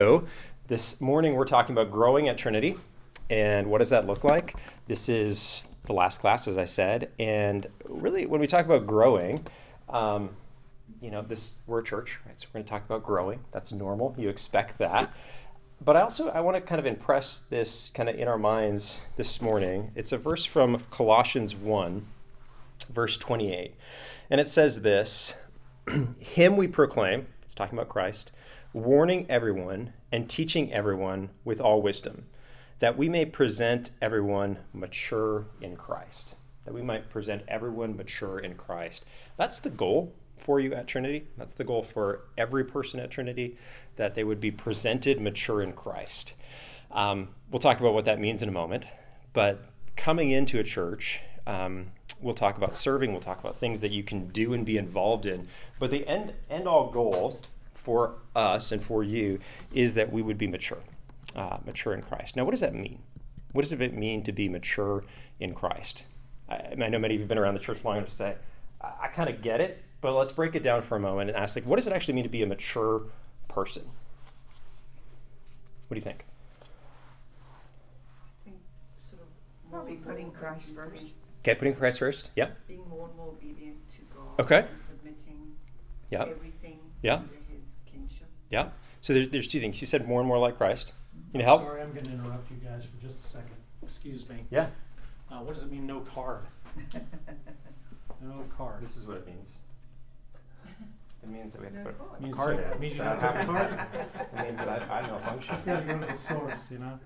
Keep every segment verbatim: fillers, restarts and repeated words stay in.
So this morning we're talking about growing at Trinity, and what does that look like? This is the last class, as I said, and really when we talk about growing, um, you know, this we're a church, right? So we're going to talk about growing. That's normal. You expect that. But I also, I want to kind of impress this kind of in our minds this morning. It's a verse from Colossians one, verse twenty-eight. And it says this, "Him we proclaim," it's talking about Christ, "warning everyone and teaching everyone with all wisdom, that we may present everyone mature in Christ." That we might present everyone mature in Christ. That's the goal for you at Trinity. That's the goal for every person at Trinity, that they would be presented mature in Christ. Um, we'll talk about what that means in a moment, but coming into a church, um, we'll talk about serving, we'll talk about things that you can do and be involved in, but the end, end all goal for us and for you is that we would be mature, uh, mature in Christ. Now, what does that mean? What does it mean to be mature in Christ? I, I know many of you have been around the church long enough to say, I, I kind of get it, but let's break it down for a moment and ask, like, what does it actually mean to be a mature person? What do you think? I think sort of probably putting Christ first. Okay, putting Christ first. Yeah. Being more and more obedient to God. Okay. And submitting Yeah. everything Yeah. under His kingship. Yeah. So there's there's two things. You said more and more like Christ. You know, help? Sorry, I'm going to interrupt you guys for just a second. Excuse me. Yeah. Uh, what does it mean, no card? No card. This is what it means. It means that we have No to put card. Means card you- in. means you That don't have I a card? It means that I, I malfunction. Just gotta go to the source, you know?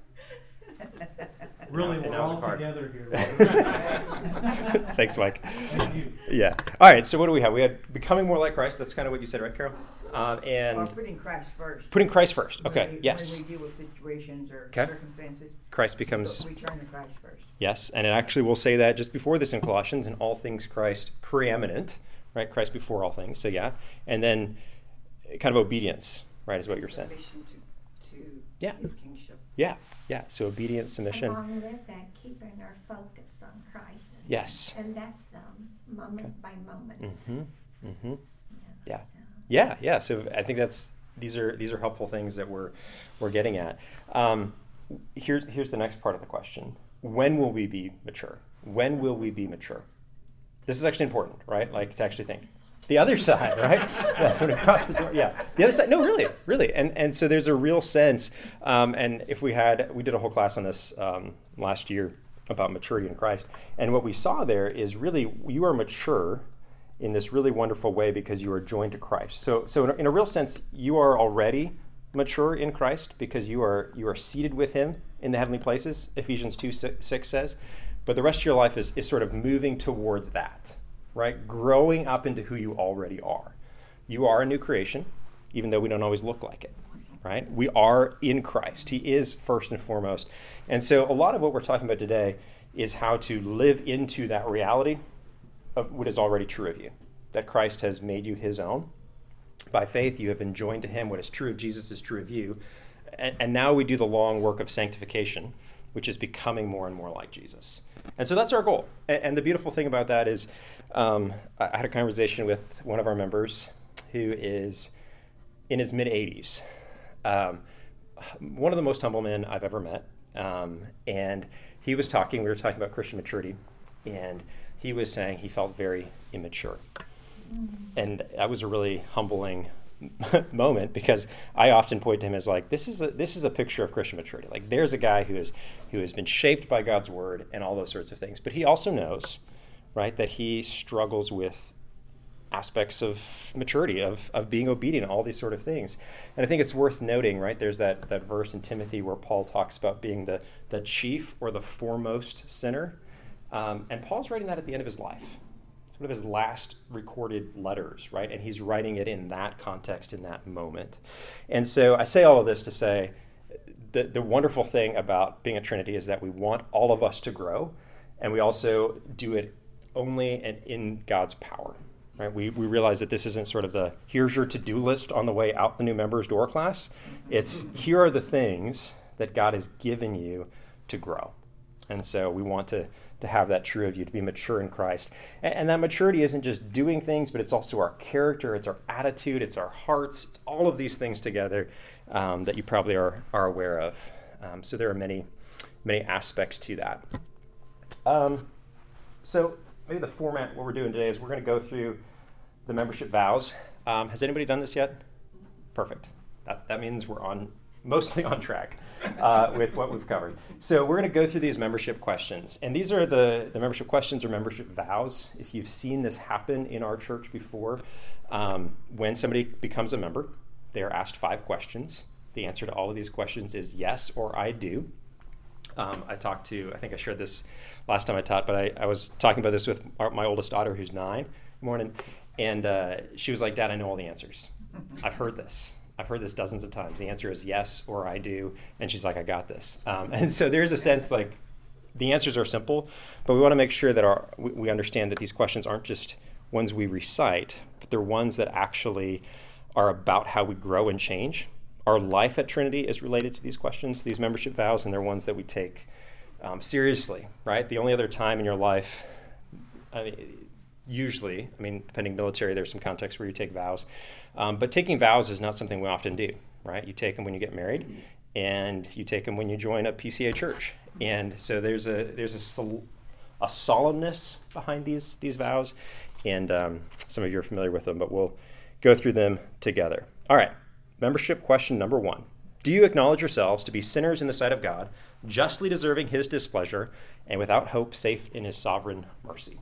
Really, And we're now it's a all card. together here. Thanks, Mike. Thank you. Yeah. All right. So what do we have? We had becoming more like Christ. That's kind of what you said, right, Carol? Um, Or and putting Christ first. putting Christ first. When Okay. we- Yes. When we deal with situations or Okay. circumstances, Christ becomes we turn to Christ first. yes, and it actually will say that just before this in Colossians, in all things Christ preeminent, right? Christ before all things. So yeah, and then kind of obedience, right, is what you're saying. Submission to, to Yeah. His kingship. Yeah. Yeah. So obedience, submission. Along with that, keeping our focus on Christ. Yes. And that's the moment by moments. Mm-hmm. Mm-hmm. Yeah. so. Yeah, yeah. So I think that's these are these are helpful things that we're we're getting at. Um, here's here's the next part of the question: when will we be mature? When will we be mature? This is actually important, right? Like to actually think. The other side, right? That's when we cross the door. Yeah, the other side. No, really, really. And and so there's a real sense. Um, and if we had, we did a whole class on this um, last year about maturity in Christ. And what we saw there is really you are mature in this really wonderful way because you are joined to Christ. So so in a, in a real sense, you are already mature in Christ because you are you are seated with Him in the heavenly places. Ephesians two six says. But the rest of your life is is sort of moving towards that. Right? Growing up into who you already are. You are a new creation, even though we don't always look like it, right? We are in Christ. He is first and foremost. And so a lot of what we're talking about today is how to live into that reality of what is already true of you, that Christ has made you His own. By faith, you have been joined to Him. What is true of Jesus is true of you. And, and now we do the long work of sanctification, which is becoming more and more like Jesus. And so that's our goal. And, and the beautiful thing about that is um, I had a conversation with one of our members who is in his mid-eighties. Um, one of the most humble men I've ever met. Um, and he was talking, we were talking about Christian maturity, and he was saying he felt very immature. Mm-hmm. And that was a really humbling moment because I often point to him as like, this is a this is a picture of Christian maturity. Like there's a guy who is who has been shaped by God's word and all those sorts of things. But he also knows, right, that he struggles with aspects of maturity, of of being obedient, all these sort of things. And I think it's worth noting, right, there's that that verse in Timothy where Paul talks about being the the chief or the foremost sinner. Um, and Paul's writing that at the end of his life. One of his last recorded letters, right? And he's writing it in that context, in that moment. And so I say all of this to say the, the wonderful thing about being a Trinity is that we want all of us to grow, and we also do it only in, in God's power, right? We, we realize that this isn't sort of the, here's your to-do list on the way out the new members door class. It's, here are the things that God has given you to grow. And so we want to to have that true of you, to be mature in Christ. And, and that maturity isn't just doing things, but it's also our character, it's our attitude, it's our hearts, it's all of these things together. um, that you probably are, are aware of. Um, so there are many, many aspects to that. Um, so maybe the format, what we're doing today is we're going to go through the membership vows. Um, has anybody done this yet? Perfect. That, that means we're on mostly on track uh, with what we've covered. So we're going to go through these membership questions. And these are the, the membership questions or membership vows. If you've seen this happen in our church before, um, when somebody becomes a member, they are asked five questions. The answer to all of these questions is yes or I do. Um, I talked to, I think I shared this last time I taught, but I, I was talking about this with our, my oldest daughter who's nine. Good morning. And uh, she was like, Dad, I know all the answers. I've heard this. I've heard this dozens of times. The answer is yes or I do. And she's like, I got this. Um, and so there's a sense like the answers are simple, but we want to make sure that our we, we understand that these questions aren't just ones we recite, but they're ones that actually are about how we grow and change. Our life at Trinity is related to these questions, these membership vows, and they're ones that we take um, seriously, right? The only other time in your life, I mean, usually, I mean, depending military, there's some context where you take vows. Um, but taking vows is not something we often do, right? You take them when you get married, and you take them when you join a P C A church. And so there's a there's a, sol- a solemnness behind these these vows, and um, some of you are familiar with them, but we'll go through them together. All right, membership question number one. Do you acknowledge yourselves to be sinners in the sight of God, justly deserving his displeasure, and without hope safe in his sovereign mercy?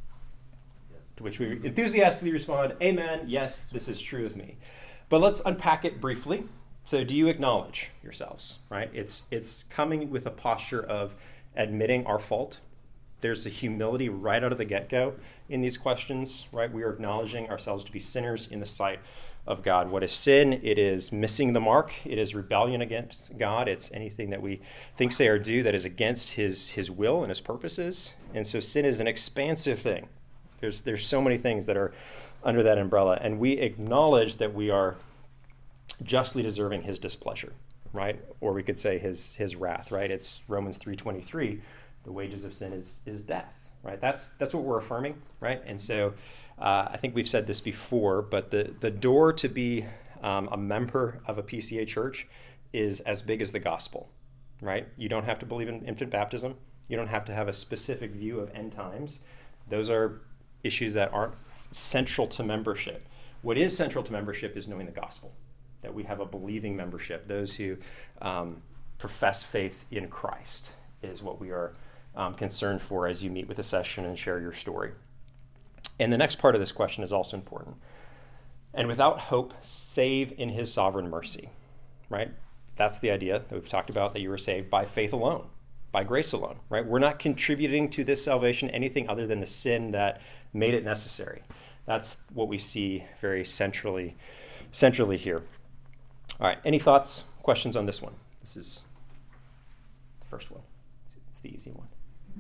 To which we enthusiastically respond, amen, yes, this is true of me. But let's unpack it briefly. So do you acknowledge yourselves, right? It's it's coming with a posture of admitting our fault. There's a humility right out of the get-go in these questions, right? We are acknowledging ourselves to be sinners in the sight of God. What is sin? It is missing the mark. It is rebellion against God. It's anything that we think, say, or do that is against his, his will and his purposes. And so sin is an expansive thing. There's there's so many things that are under that umbrella, and we acknowledge that we are justly deserving his displeasure, right? Or we could say his his wrath, right? It's Romans three twenty-three. The wages of sin is is death, right? That's that's what we're affirming, right? And so uh, I think we've said this before, but the the door to be um, a member of a P C A church is as big as the gospel, right? You don't have to believe in infant baptism. You don't have to have a specific view of end times. Those are issues that aren't central to membership. What is central to membership is knowing the gospel, that we have a believing membership. Those who um, profess faith in Christ is what we are um, concerned for as you meet with a session and share your story. And the next part of this question is also important. And without hope, save in his sovereign mercy, right? That's the idea that we've talked about, that you were saved by faith alone, by grace alone, right? We're not contributing to this salvation anything other than the sin that made it necessary. That's what we see very centrally, centrally here. All right, any thoughts, questions on this one? This is the first one. It's, it's the easy one.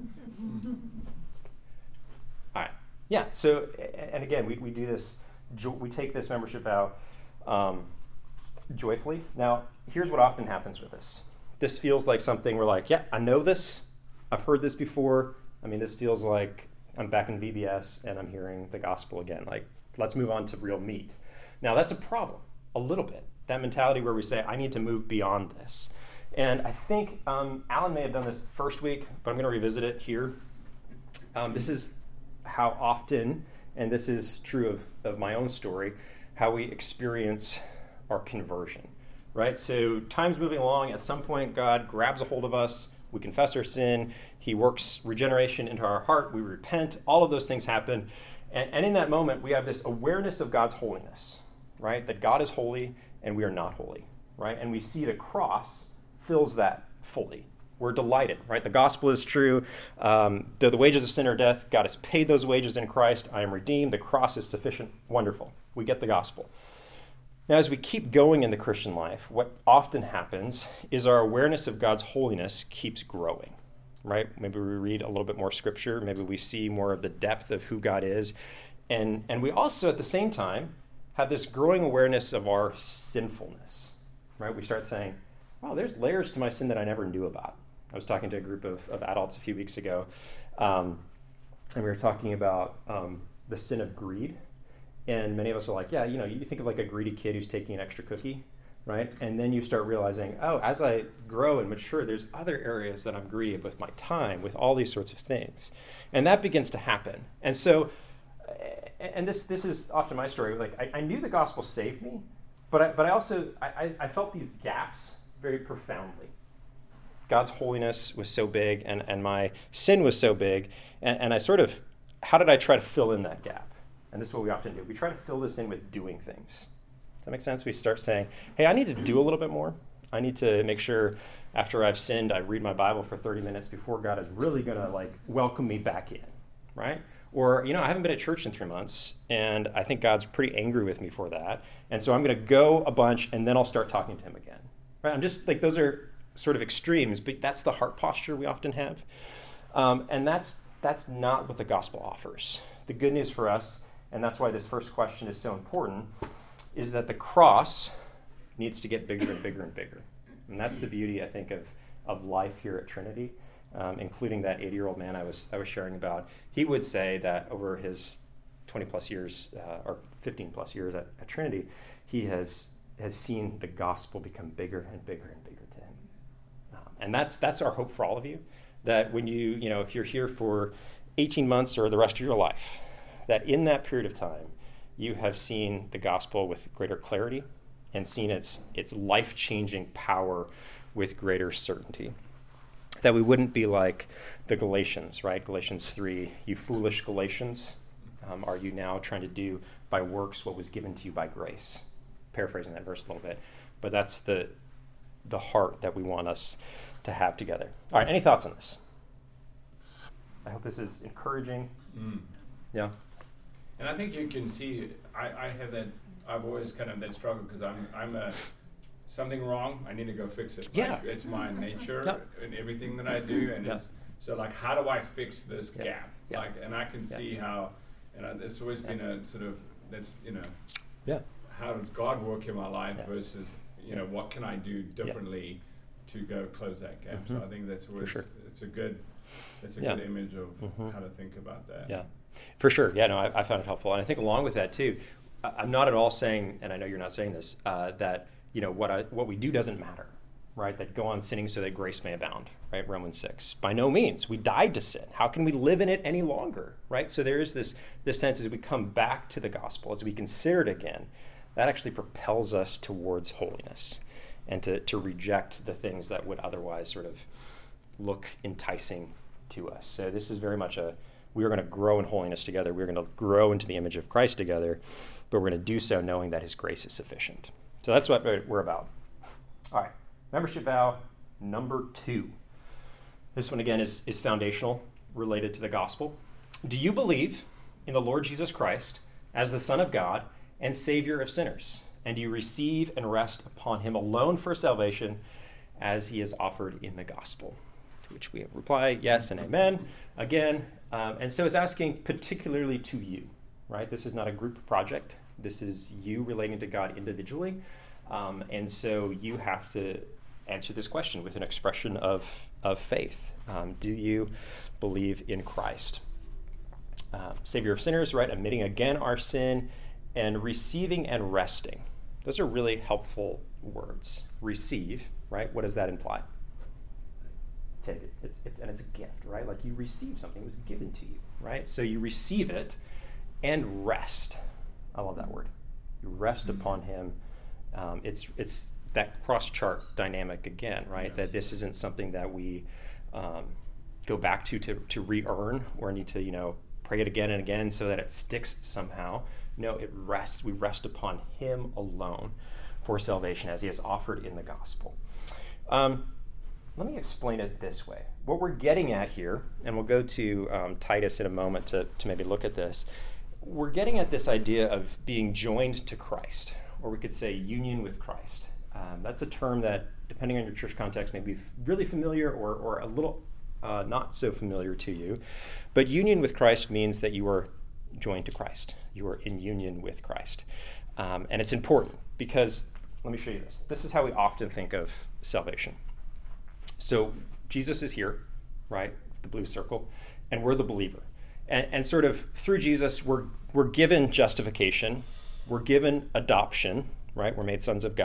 All right, yeah, so, and again, we, we do this, we take this membership vow um, joyfully. Now, here's what often happens with this. This feels like something we're like, yeah, I know this. I've heard this before. I mean, this feels like I'm back in V B S and I'm hearing the gospel again. Like, let's move on to real meat. Now, that's a problem, a little bit. That mentality where we say, I need to move beyond this. And I think um, Alan may have done this first week, but I'm going to revisit it here. Um, this is how often, and this is true of, of my own story, how we experience our conversion, right? So time's moving along. At some point, God grabs a hold of us. We confess our sin. He works regeneration into our heart. We repent. All of those things happen. And, and in that moment, we have this awareness of God's holiness, right? That God is holy and we are not holy, right? And we see the cross fills that fully. We're delighted, right? The gospel is true. Um, though the wages of sin are death, God has paid those wages in Christ. I am redeemed. The cross is sufficient. Wonderful. We get the gospel. Now, as we keep going in the Christian life, what often happens is our awareness of God's holiness keeps growing, right? Maybe we read a little bit more scripture. Maybe we see more of the depth of who God is. And, and we also, at the same time, have this growing awareness of our sinfulness, right? We start saying, wow, there's layers to my sin that I never knew about. I was talking to a group of, of adults a few weeks ago, um, and we were talking about um, the sin of greed. And many of us are like, yeah, you know, you think of like a greedy kid who's taking an extra cookie. right? And then you start realizing, oh, as I grow and mature, there's other areas that I'm greedy with my time, with all these sorts of things. And that begins to happen. And so, and this this is often my story, like I, I knew the gospel saved me, but I, but I also, I, I felt these gaps very profoundly. God's holiness was so big, and, and my sin was so big, and, and I sort of, how did I try to fill in that gap? And this is what we often do. We try to fill this in with doing things. Does that make sense? We start saying, hey, I need to do a little bit more. I need to make sure after I've sinned, I read my Bible for thirty minutes before God is really going to like welcome me back in, right? Or, you know, I haven't been at church in three months, and I think God's pretty angry with me for that. And so I'm going to go a bunch, and then I'll start talking to him again, right? I'm just like, those are sort of extremes, but that's the heart posture we often have. Um, and that's that's not what the gospel offers. The good news for us, and that's why this first question is so important, is that the cross needs to get bigger and bigger and bigger. And that's the beauty, I think, of, of life here at Trinity, um, including that eighty-year-old man I was I was sharing about. He would say that over his twenty plus years, uh, or fifteen plus years at, at Trinity, he has has seen the gospel become bigger and bigger and bigger to him. Um, and that's that's our hope for all of you, that when you, you know, if you're here for eighteen months or the rest of your life, that in that period of time, you have seen the gospel with greater clarity and seen its its life-changing power with greater certainty. That we wouldn't be like the Galatians, right? Galatians three, you foolish Galatians, um, are you now trying to do by works what was given to you by grace? Paraphrasing that verse a little bit, but that's the the heart that we want us to have together. All right, any thoughts on this? I hope this is encouraging. Mm. Yeah. And I think you can see, I, I have that, I've always kind of that struggle because I'm, I'm a, something wrong, I need to go fix it. Yeah. Like, it's my nature Yeah. in everything that I do. And Yeah. it's, so like, how do I fix this Yeah. gap? Yeah. Like, and I can Yeah. see how, and I, it's always Yeah. been a sort of, that's, you know, Yeah. how does God work in my life Yeah. versus, you know, what can I do differently to go close that gap? Mhm. So I think that's always, sure. it's a good, it's a Yeah. good image of Mhm. how to think about that. Yeah, for sure. Yeah, no, I, I found it helpful. And I think along with that too, I, I'm not at all saying, and I know you're not saying this, uh, that, you know, what I, what we do doesn't matter, right? That go on sinning so that grace may abound, right? Romans six. By no means. We died to sin. How can we live in it any longer, right? So there is this, this sense as we come back to the gospel, as we consider it again, that actually propels us towards holiness and to, to reject the things that would otherwise sort of look enticing to us. So this is very much a, we are going to grow in holiness together. We're going to grow into the image of Christ together, but we're going to do so knowing that his grace is sufficient. So that's what we're about. All right, membership vow number two. This one again is, is foundational, related to the gospel. Do you believe in the Lord Jesus Christ as the Son of God and Savior of sinners? And do you receive and rest upon him alone for salvation as he is offered in the gospel? To which we reply, yes and amen, again. Um, and so it's asking particularly to you, right? This is not a group project. This is you relating to God individually. Um, and so you have to answer this question with an expression of, of faith. Um, do you believe in Christ? Uh, Savior of sinners, right? Admitting again our sin and receiving and resting. Those are really helpful words. Receive, right? What does that imply? Take it. It's, it's, and it's a gift, right? Like you receive something. It was given to you, right? So you receive it and rest. I love that word. You rest mm-hmm. upon him. Um, it's it's that cross-chart dynamic again, right? Yes. That this isn't something that we um, go back to, to to re-earn or need to, you know, pray it again and again so that it sticks somehow. No, it rests. We rest upon him alone for salvation as he has offered in the gospel. Um, let me explain it this way. What we're getting at here, and we'll go to um, Titus in a moment to, to maybe look at this, we're getting at this idea of being joined to Christ, or we could say union with Christ. Um, that's a term that, depending on your church context, may be f- really familiar or, or a little uh, not so familiar to you. But union with Christ means that you are joined to Christ. You are in union with Christ. Um, and it's important because, let me show you this. This is how we often think of salvation. So Jesus is here, right? The blue circle, and we're the believer. And, and sort of through Jesus, we're we're given justification. We're given adoption, right? We're made sons of God.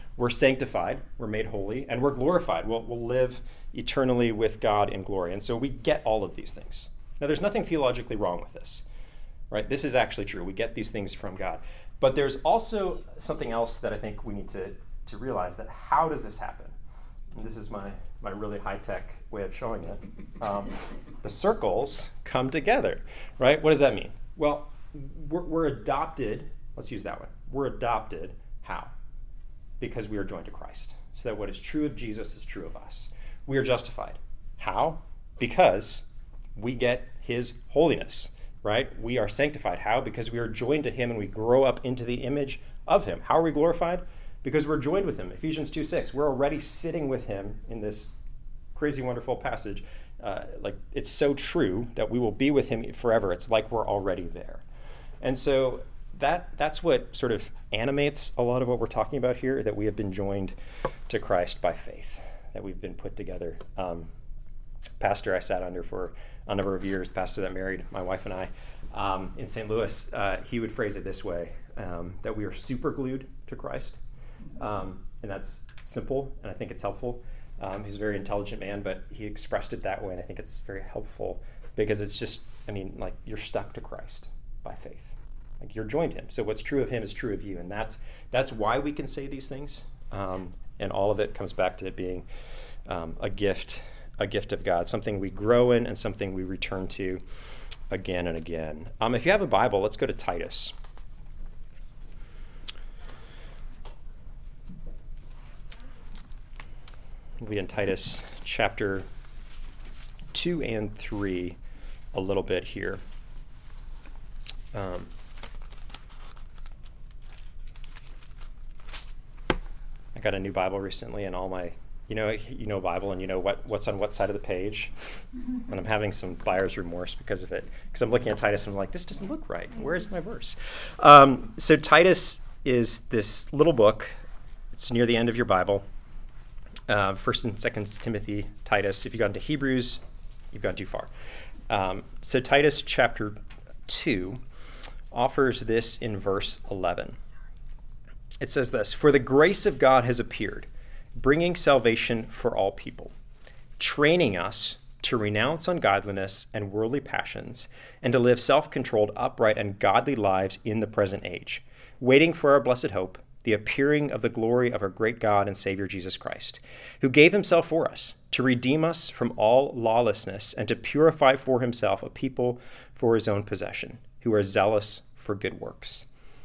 we're sanctified, we're made holy, and we're glorified. We'll, we'll live eternally with God in glory. And so we get all of these things. Now, there's nothing theologically wrong with this, right? This is actually true. We get these things from God. But there's also something else that I think we need to, to realize, that how does this happen? And this is my, my really high-tech way of showing it. Um, the circles come together, right? What does that mean? Well, we're, we're adopted. Let's use that one. We're adopted. How? Because we are joined to Christ. So that what is true of Jesus is true of us. We are justified. How? Because we get his holiness, right? We are sanctified. How? Because we are joined to him and we grow up into the image of him. How are we glorified? Because we're joined with him. Ephesians two six, we're already sitting with him in this crazy, wonderful passage. Uh, like, it's so true that we will be with him forever. It's like we're already there. And so that that's what sort of animates a lot of what we're talking about here, that we have been joined to Christ by faith, that we've been put together. Um, pastor I sat under for a number of years, pastor that married my wife and I, um, in Saint Louis, uh, he would phrase it this way, um, that we are super glued to Christ. Um, and that's simple, and I think it's helpful. Um, he's a very intelligent man, but he expressed it that way, and I think it's very helpful because it's just, I mean, like, you're stuck to Christ by faith. Like, you're joined to him. So what's true of him is true of you, and that's that's why we can say these things. Um, and all of it comes back to it being um, a gift, a gift of God, something we grow in and something we return to again and again. Um, if you have a Bible, let's go to Titus. We'll be in Titus chapter two and three a little bit here. Um, I got a new Bible recently, and all my, you know, you know Bible, and you know what what's on what side of the page. And I'm having some buyer's remorse because of it, because I'm looking at Titus and I'm like, this doesn't look right. Where's my verse? Um, so Titus is this little book. It's near the end of your Bible. Uh, First and Second Timothy, Titus. If you've gone to Hebrews, you've gone too far. Um, so Titus chapter two offers this in verse eleven. It says this: "For the grace of God has appeared, bringing salvation for all people, training us to renounce ungodliness and worldly passions, and to live self-controlled, upright, and godly lives in the present age, waiting for our blessed hope, the appearing of the glory of our great God and Savior Jesus Christ, who gave himself for us to redeem us from all lawlessness and to purify for himself a people for his own possession, who are zealous for good works."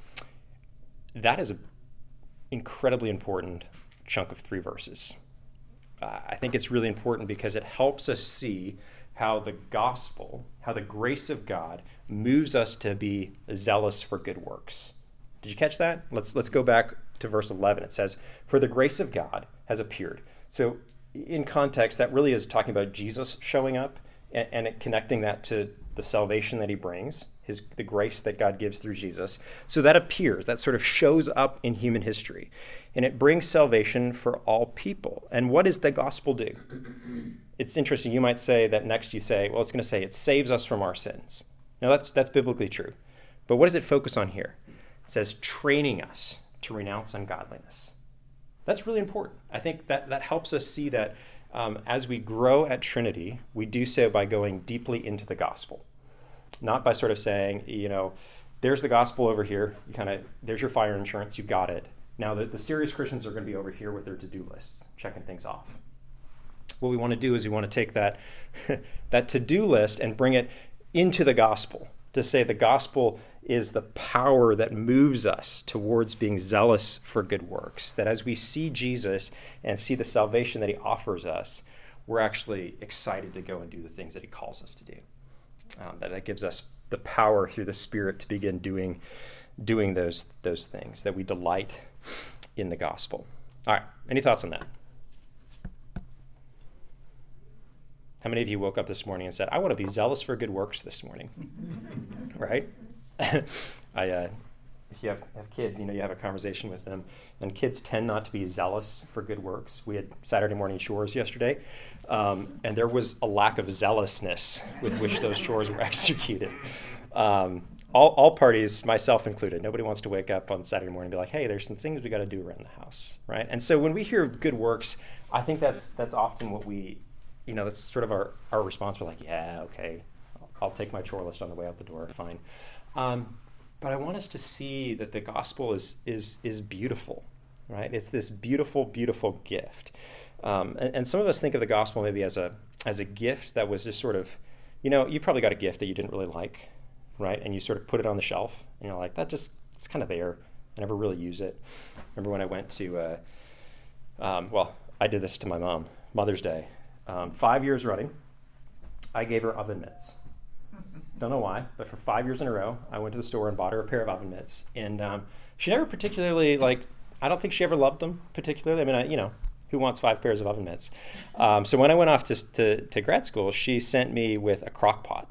That is an incredibly important chunk of three verses. Uh, I think it's really important because it helps us see how the gospel, how the grace of God moves us to be zealous for good works. Did you catch that? Let's let's go back to verse eleven. It says, "For the grace of God has appeared." So in context, that really is talking about Jesus showing up and, and it connecting that to the salvation that he brings, his the grace that God gives through Jesus. So that appears, that sort of shows up in human history. And it brings salvation for all people. And what does the gospel do? It's interesting. You might say that next you say, well, it's going to say it saves us from our sins. Now that's that's biblically true. But what does it focus on here? It says training us to renounce ungodliness. That's really important. I think that, that helps us see that um, as we grow at Trinity, we do so by going deeply into the gospel. Not by sort of saying, you know, there's the gospel over here. You kind of, there's your fire insurance. You've got it. Now the, the serious Christians are going to be over here with their to-do lists, checking things off. What we want to do is we want to take that, that to-do list and bring it into the gospel, to say the gospel is the power that moves us towards being zealous for good works. That as we see Jesus and see the salvation that he offers us, we're actually excited to go and do the things that he calls us to do. Um, that that gives us the power through the Spirit to begin doing doing those those things, that we delight in the gospel. All right, any thoughts on that? How many of you woke up this morning and said, I want to be zealous for good works this morning? Right? I, uh, if you have, have kids, you know, you have a conversation with them, and kids tend not to be zealous for good works. We had Saturday morning chores yesterday, um, and there was a lack of zealousness with which those chores were executed. Um, all, all parties, myself included, nobody wants to wake up on Saturday morning and be like, hey, there's some things we got to do around the house, right? And so when we hear good works, I think that's that's often what we, you know, that's sort of our, our response. We're like, yeah, okay, I'll, I'll take my chore list on the way out the door, fine. Um, but I want us to see that the gospel is is is beautiful, right? It's this beautiful, beautiful gift. Um, and, and some of us think of the gospel maybe as a as a gift that was just sort of, you know, you probably got a gift that you didn't really like, right? And you sort of put it on the shelf, and you're like, that just, it's kind of there. I never really use it. Remember when I went to, uh, um, well, I did this to my mom, Mother's Day. Um, five years running, I gave her oven mitts. Don't know why, but for five years in a row, I went to the store and bought her a pair of oven mitts. And um, she never particularly, like, I don't think she ever loved them particularly. I mean, I, you know, who wants five pairs of oven mitts? Um, so when I went off to, to, to grad school, she sent me with a crock pot.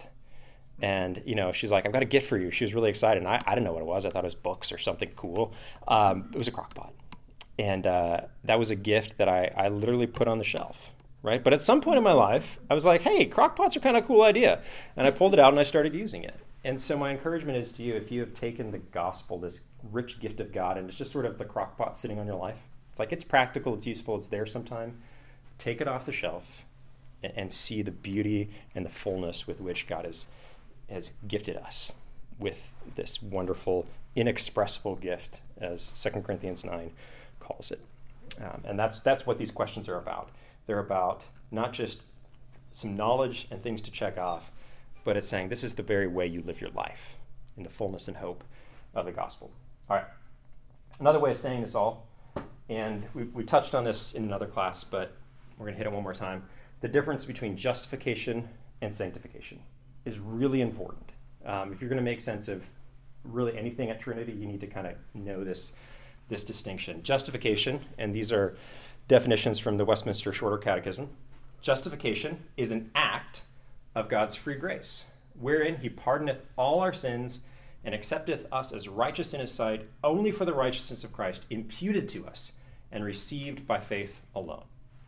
And, you know, she's like, I've got a gift for you. She was really excited. And I, I didn't know what it was. I thought it was books or something cool. Um, it was a crock pot. And uh, that was a gift that I, I literally put on the shelf, right? But at some point in my life, I was like, hey, crock pots are kind of a cool idea. And I pulled it out and I started using it. And so my encouragement is to you, if you have taken the gospel, this rich gift of God, and it's just sort of the crock pot sitting on your life, it's like it's practical, it's useful, it's there sometime. Take it off the shelf and, and see the beauty and the fullness with which God has, has gifted us with this wonderful, inexpressible gift, as Second Corinthians nine calls it. Um, and that's that's what these questions are about. They're about not just some knowledge and things to check off, but it's saying this is the very way you live your life in the fullness and hope of the gospel. All right. Another way of saying this all, and we, we touched on this in another class, but we're going to hit it one more time. The difference between justification and sanctification is really important. Um, if you're going to make sense of really anything at Trinity, you need to kind of know this, this distinction. Justification, and these are definitions from the Westminster Shorter Catechism. Justification is an act of God's free grace, wherein he pardoneth all our sins and accepteth us as righteous in his sight only for the righteousness of Christ imputed to us and received by faith alone.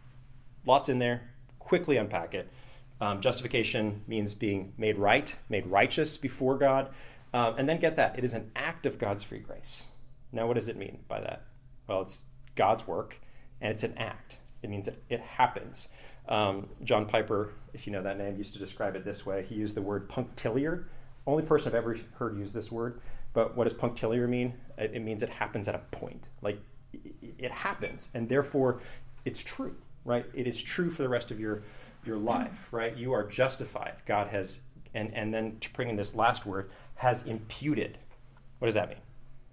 Lots in there. Quickly unpack it. Um, justification means being made right, made righteous before God. Um, and then get that. It is an act of God's free grace. Now, what does it mean by that? Well, it's God's work, and it's an act. It means it, it happens. Um, John Piper, if you know that name, used to describe it this way. He used the word punctiliar. Only person I've ever heard use this word. But what does punctiliar mean? It, it means it happens at a point. Like, it, it happens, and therefore it's true, right? It is true for the rest of your, your life, right? You are justified. God has, and, and then to bring in this last word, has imputed. What does that mean?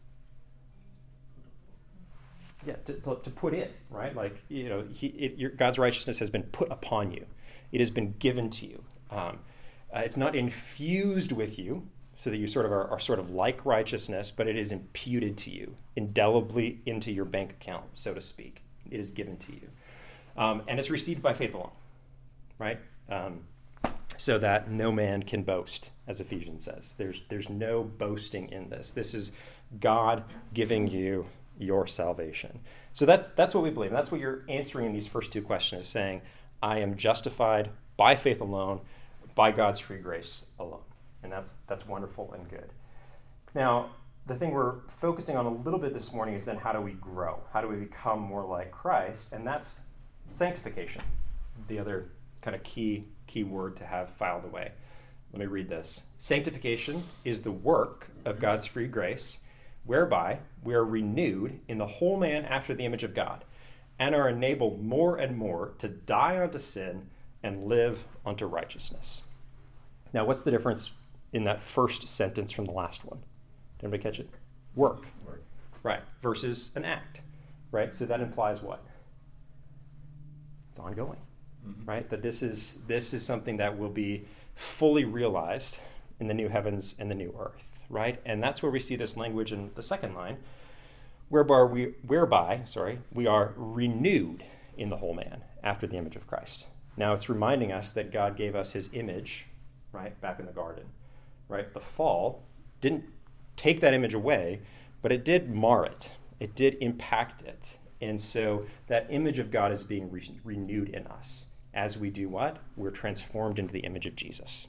Yeah, to, to, to put in, right? Like, you know, he, it, your, God's righteousness has been put upon you. It has been given to you. Um, uh, it's not infused with you so that you sort of are, are sort of like righteousness, but it is imputed to you, indelibly into your bank account, so to speak. It is given to you. Um, and it's received by faith alone, right? Um, so that no man can boast, as Ephesians says. There's, there's no boasting in this. This is God giving you your salvation. So that's that's what we believe. And that's what you're answering in these first two questions, saying, I am justified by faith alone, by God's free grace alone. And that's that's wonderful and good. Now, the thing we're focusing on a little bit this morning is then how do we grow? How do we become more like Christ? And that's sanctification, the other kind of key key word to have filed away. Let me read this. Sanctification is the work of God's free grace, whereby we are renewed in the whole man after the image of God, and are enabled more and more to die unto sin and live unto righteousness. Now, what's the difference in that first sentence from the last one? Did anybody catch it? Work. Work. Right. Versus an act. Right? So that implies what? It's ongoing. Mm-hmm. Right? That this is this is something that will be fully realized in the new heavens and the new earth. Right? And that's where we see this language in the second line, whereby we, whereby, sorry, we are renewed in the whole man after the image of Christ. Now it's reminding us that God gave us his image, right, back in the garden, right? The fall didn't take that image away, but it did mar it. It did impact it. And so that image of God is being re- renewed in us. As we do what? We're transformed into the image of Jesus.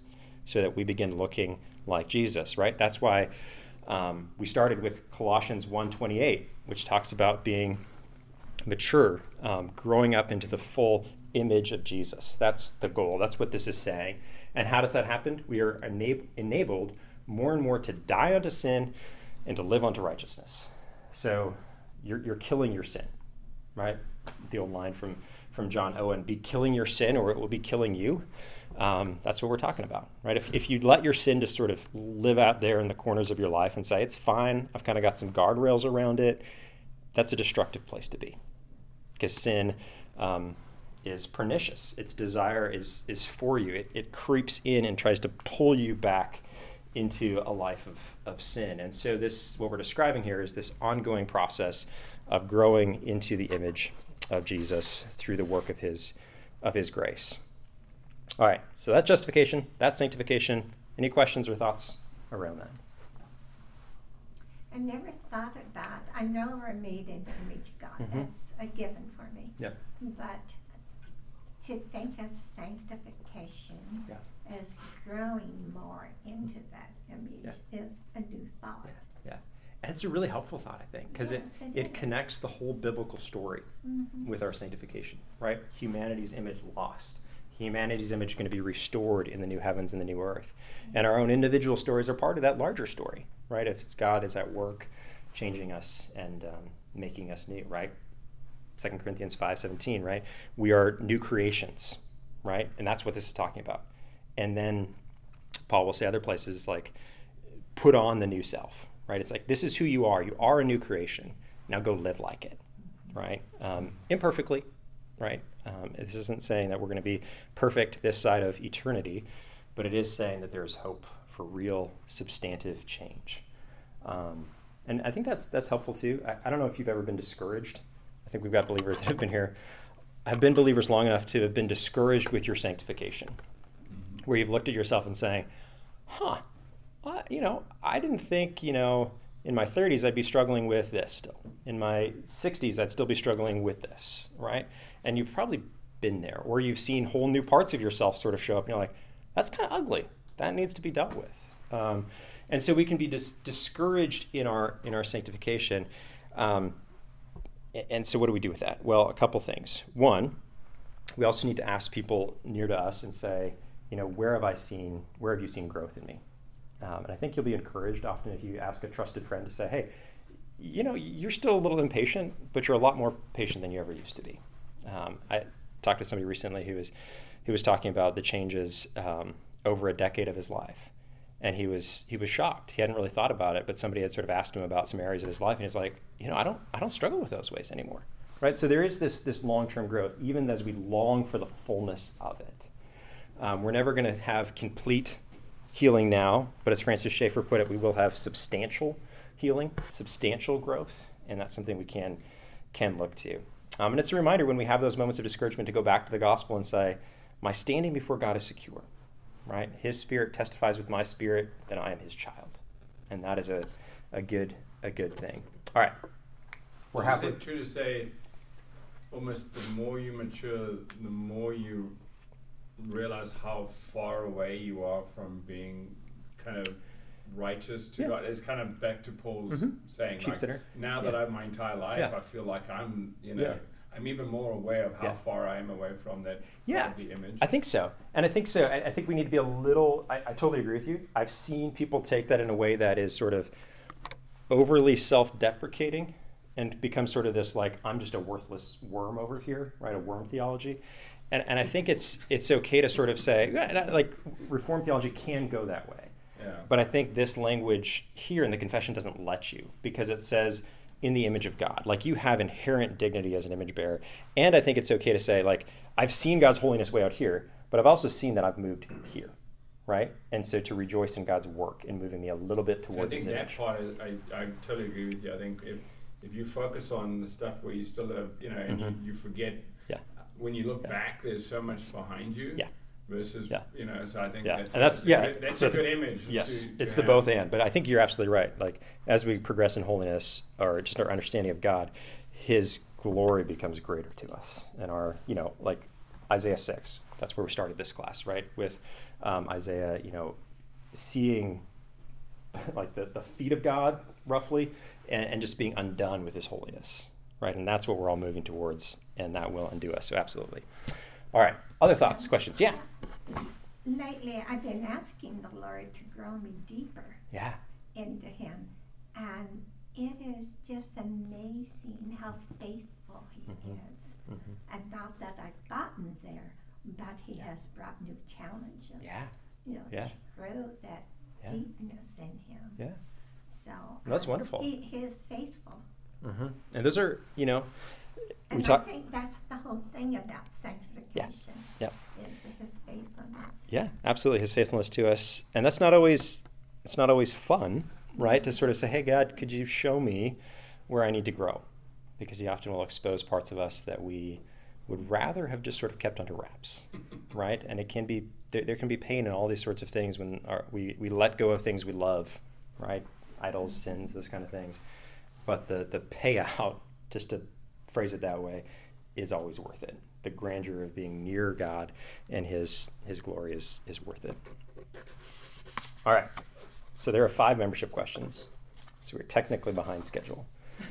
so that we begin looking like Jesus, right? That's why um, we started with Colossians one twenty-eight, which talks about being mature, um, growing up into the full image of Jesus. That's the goal. That's what this is saying. And how does that happen? We are enab- enabled more and more to die unto sin and to live unto righteousness. So you're, you're killing your sin, right? The old line from, from John Owen, be killing your sin or it will be killing you. Um, that's what we're talking about, right? If, if you let your sin just sort of live out there in the corners of your life and say, it's fine, I've kind of got some guardrails around it, that's a destructive place to be. Because sin um, is pernicious. Its desire is, is for you. It, it creeps in and tries to pull you back into a life of, of sin. And so this, what we're describing here is this ongoing process of growing into the image of Jesus through the work of his, of his grace. All right, so that's justification, that's sanctification. Any questions or thoughts around that? I never thought about, I know we're made in the image of God. Mm-hmm. That's a given for me. Yeah. But to think of sanctification Yeah. as growing more into that image is a new thought. Yeah. And it's a really helpful thought, I think, because Yes, it, it it is. connects the whole biblical story Mhm. with our sanctification, right? Humanity's image lost. Humanity's image is going to be restored in the new heavens and the new earth. And our own individual stories are part of that larger story, right? If it's God is at work changing us and um, making us new, right? Second Corinthians five seventeen, right? We are new creations, right? And that's what this is talking about. And then Paul will say other places like, put on the new self, right? It's like, this is who you are. You are a new creation. Now go live like it, right? Um, imperfectly, right? Um, this isn't saying that we're going to be perfect this side of eternity, but it is saying that there's hope for real substantive change. Um, and I think that's that's helpful too. I, I don't know if you've ever been discouraged. I think we've got believers that have been here, have been believers long enough to have been discouraged with your sanctification, mm-hmm. where you've looked at yourself and saying, huh, I, you know, I didn't think, you know, in my thirties I'd be struggling with this still. In my sixties I'd still be struggling with this, right? And you've probably been there, or you've seen whole new parts of yourself sort of show up and you're like, that's kind of ugly. That needs to be dealt with. Um, and so we can be dis- discouraged in our in our sanctification. Um, and so what do we do with that? Well, a couple things. One, we also need to ask people near to us and say, you know, where have I seen, where have you seen growth in me? Um, and I think you'll be encouraged often if you ask a trusted friend to say, hey, you know, you're still a little impatient, but you're a lot more patient than you ever used to be. Um, I talked to somebody recently who was who was talking about the changes um, over a decade of his life, and he was he was shocked. He hadn't really thought about it, but somebody had sort of asked him about some areas of his life, and he's like, you know, I don't I don't struggle with those ways anymore, right? So there is this this long-term growth, even as we long for the fullness of it. Um, we're never going to have complete healing now, but as Francis Schaeffer put it, we will have substantial healing, substantial growth, and that's something we can can look to. Um, and it's a reminder when we have those moments of discouragement to go back to the gospel and say, my standing before God is secure, right? His spirit testifies with my spirit that I am his child. And that is a, a good a good thing. All right. We're Is halfway. it true to say almost the more you mature, the more you realize how far away you are from being kind of righteous to Yeah. God? It's kind of back to Paul's Mhm. saying, Chief like, sinner. now that Yeah. I have my entire life, Yeah. I feel like I'm, you know, Yeah. I'm even more aware of how Yeah. far I am away from that Yeah. godly image. I think so. And I think so. I, I think we need to be a little, I, I totally agree with you. I've seen people take that in a way that is sort of overly self-deprecating and become sort of this like, I'm just a worthless worm over here, right? A worm theology. And and I think it's it's okay to sort of say, yeah, like Reformed theology can go that way. Yeah. But I think this language here in the confession doesn't let you, because it says in the image of God. Like, you have inherent dignity as an image bearer. And I think it's okay to say, like, I've seen God's holiness way out here, but I've also seen that I've moved here, right? And so to rejoice in God's work in moving me a little bit I towards think his that image. part, is, I, I totally agree with you. I think if if you focus on the stuff where you still have, you know, and Mhm. you, you forget, Yeah. when you look Yeah. back, there's so much behind you. Yeah. Versus, Yeah. you know, so I think Yeah, that's, and that's- that's, yeah, a good, that's so a good image. Yes, to- to it's the have. both and. But I think you're absolutely right. Like, as we progress in holiness, or just our understanding of God, his glory becomes greater to us. And our, you know, like Isaiah six, That's where we started this class, right? With um, Isaiah, you know, seeing like the, the feet of God, roughly, and, and just being undone with his holiness, right? And that's what we're all moving towards, and that will undo us, so absolutely. All right, other thoughts, questions? Yeah? Lately, I've been asking the Lord to grow me deeper Yeah. into him. And it is just amazing how faithful he Mhm. is. Mm-hmm. And not that I've gotten there, but he has brought new challenges. Yeah. You know, Yeah. to grow that Yeah. deepness in him. Yeah. So That's um, wonderful. He, he is faithful. Mm-hmm. And those are, you know, we And talk. I think that's the whole thing about sanctification. Yeah. Is his faithfulness. Yeah, absolutely, his faithfulness to us, and that's not always it's not always fun, right? To sort of say, hey, God, could you show me where I need to grow? Because he often will expose parts of us that we would rather have just sort of kept under wraps, right? And it can be there, there can be pain in all these sorts of things when our, we we let go of things we love, right? Idols, sins, those kind of things. But the the payout, just to phrase it that way, is always worth it. The grandeur of being near God and his his glory is is worth it. All right. So there are five membership questions. So we're technically behind schedule.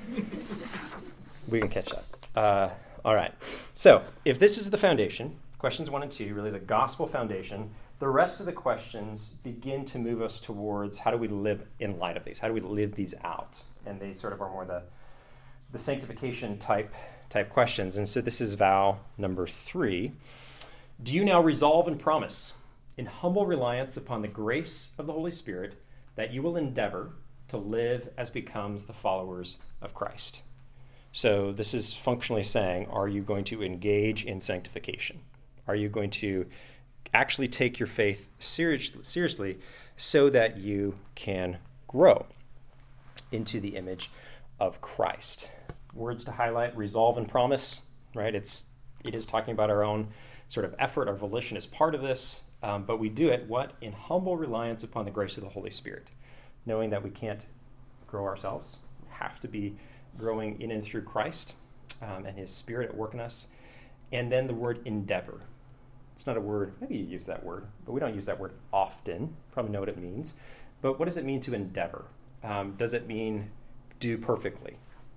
We can catch up. Uh, all right. So if this is the foundation, questions one and two, really the gospel foundation, the rest of the questions begin to move us towards how do we live in light of these? How do we live these out? And they sort of are more the the sanctification type type questions. And so this is vow number three. Do you now resolve and promise, in humble reliance upon the grace of the Holy Spirit, that you will endeavor to live as becomes the followers of Christ? So this is functionally saying, are you going to engage in sanctification? Are you going to actually take your faith serious, seriously so that you can grow into the image of Christ? Words to highlight: resolve and promise, right? It's it is talking about our own sort of effort. Our volition is part of this, um, but we do it, what? In humble reliance upon the grace of the Holy Spirit, knowing that we can't grow ourselves. We have to be growing in and through Christ um, and his Spirit at work in us. And then the word endeavor. It's not a word, maybe you use that word, but we don't use that word often. Probably know what it means. But what does it mean to endeavor? Um, does it mean do perfectly?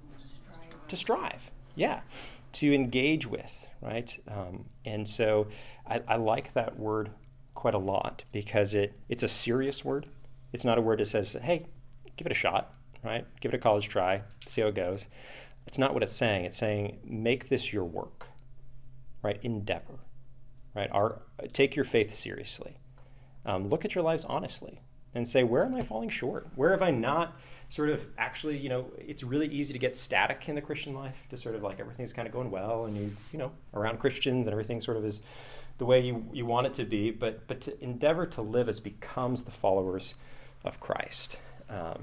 To strive, yeah, to engage with, right? Um, and so I, I like that word quite a lot because it it's a serious word. It's not a word that says, hey, give it a shot, right? Give it a college try, see how it goes. It's not what it's saying. It's saying, make this your work, right? Endeavor, right? Our, take your faith seriously. Um, look at your lives honestly and say, where am I falling short? Where have I not sort of actually, you know, it's really easy to get static in the Christian life, to sort of like everything's kind of going well and you, you know, around Christians and everything sort of is the way you, you want it to be, but but to endeavor to live as becomes the followers of Christ. Um,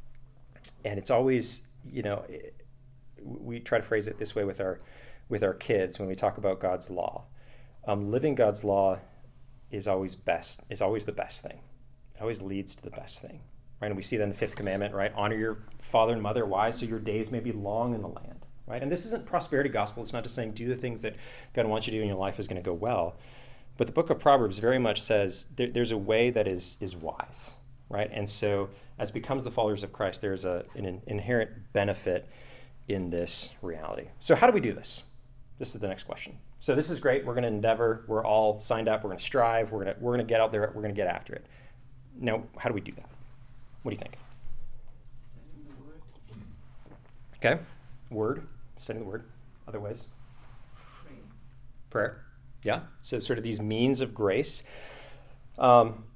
and it's always, you know, it, we try to phrase it this way with our with our kids when we talk about God's law. Um, living God's law is always best, is always the best thing. It always leads to the best thing. Right? And we see that in the fifth commandment, right? Honor your father and mother. Why? So your days may be long in the land, right? And this isn't prosperity gospel. It's not just saying do the things that God wants you to do and your life is going to go well. But the book of Proverbs very much says there, there's a way that is is wise, right? And so as becomes the followers of Christ, there's a, an inherent benefit in this reality. So how do we do this? This is the next question. So this is great. We're going to endeavor. We're all signed up. We're going to strive. We're going to we're going to get out there. We're going to get after it. Now, how do we do that? What do you think? Studying the word. Okay. Word. Studying the word. Other ways? Pray. Prayer. Yeah. So sort of these means of grace. Um,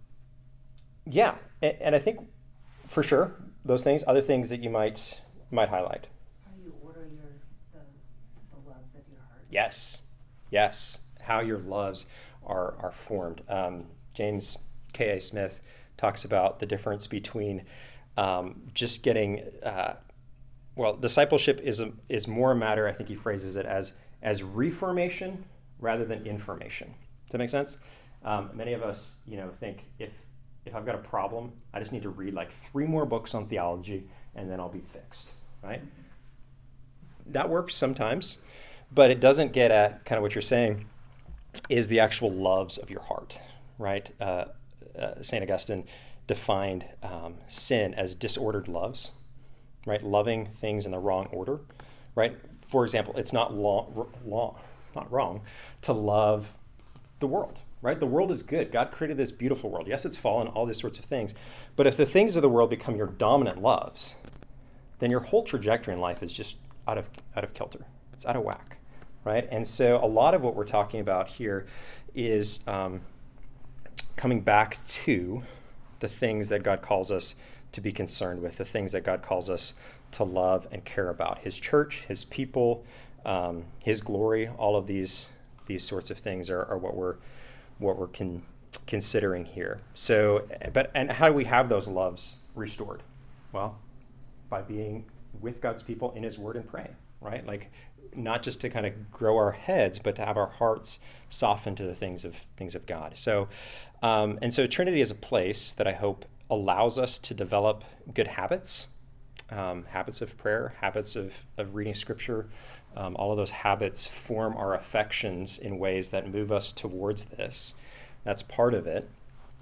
yeah. And, and I think for sure those things, other things that you might might highlight. How you order your the, the loves of your heart. Yes. Yes. How your loves are are formed. Um, James K A. Smith talks about the difference between um, just getting, uh, well, discipleship is a, is more a matter, I think he phrases it as as reformation rather than information. Does that make sense? Um, many of us, you know, think if if I've got a problem, I just need to read like three more books on theology and then I'll be fixed, right? That works sometimes, but it doesn't get at kind of what you're saying. is the actual loves of your heart, right? Uh, uh, Saint Augustine defined um, sin as disordered loves, right? Loving things in the wrong order, right? For example, it's not law, law, not wrong to love the world, right? The world is good. God created this beautiful world. Yes, it's fallen, all these sorts of things. But if the things of the world become your dominant loves, then your whole trajectory in life is just out of out of kilter. It's out of whack, right? And so a lot of what we're talking about here is um, coming back to the things that God calls us to be concerned with, the things that God calls us to love and care about. His church, his people, um, his glory, all of these these sorts of things are, are what we're what we're con- considering here. So, but and how do we have those loves restored? Well, by being with God's people in his word and praying, right? Like not just to kind of grow our heads, but to have our hearts soften to the things of things of God. So, um, and so Trinity is a place that I hope allows us to develop good habits, um, habits of prayer, habits of, of reading scripture. Um, all of those habits form our affections in ways that move us towards this. That's part of it.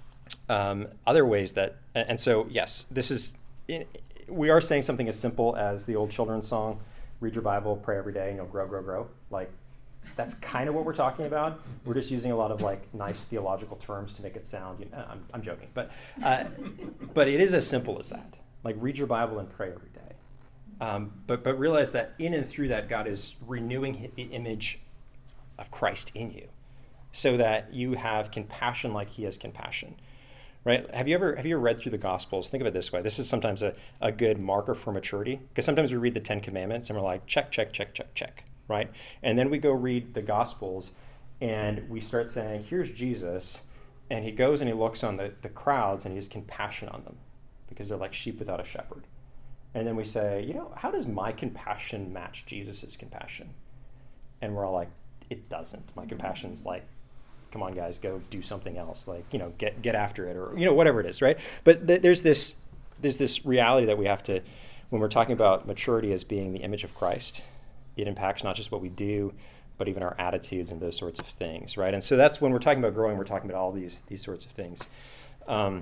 Um, other ways that, and, and so yes, this is, in, we are saying something as simple as the old children's song, read your Bible, pray every day, and you'll grow, grow, grow. Like, that's kind of what we're talking about. We're just using a lot of like nice theological terms to make it sound, you know, I'm, I'm joking, but uh, but it is as simple as that. Like, read your Bible and pray every day. Um, but but realize that in and through that, God is renewing the image of Christ in you, so that you have compassion like he has compassion. Right? Have you ever have you ever read through the Gospels? Think of it this way. This is sometimes a, a good marker for maturity, because sometimes we read the Ten Commandments and we're like, check, check, check, check, check. Right? And then we go read the Gospels and we start saying, here's Jesus. And he goes and he looks on the, the crowds and he has compassion on them because they're like sheep without a shepherd. And then we say, you know, how does my compassion match Jesus's compassion? And we're all like, it doesn't. My compassion's like, come on, guys, go do something else. Like, you know, get get after it, or, you know, whatever it is, right? But th- there's this there's this reality that we have to, when we're talking about maturity as being the image of Christ, it impacts not just what we do, but even our attitudes and those sorts of things, right? And so that's when we're talking about growing, we're talking about all these these sorts of things. Um,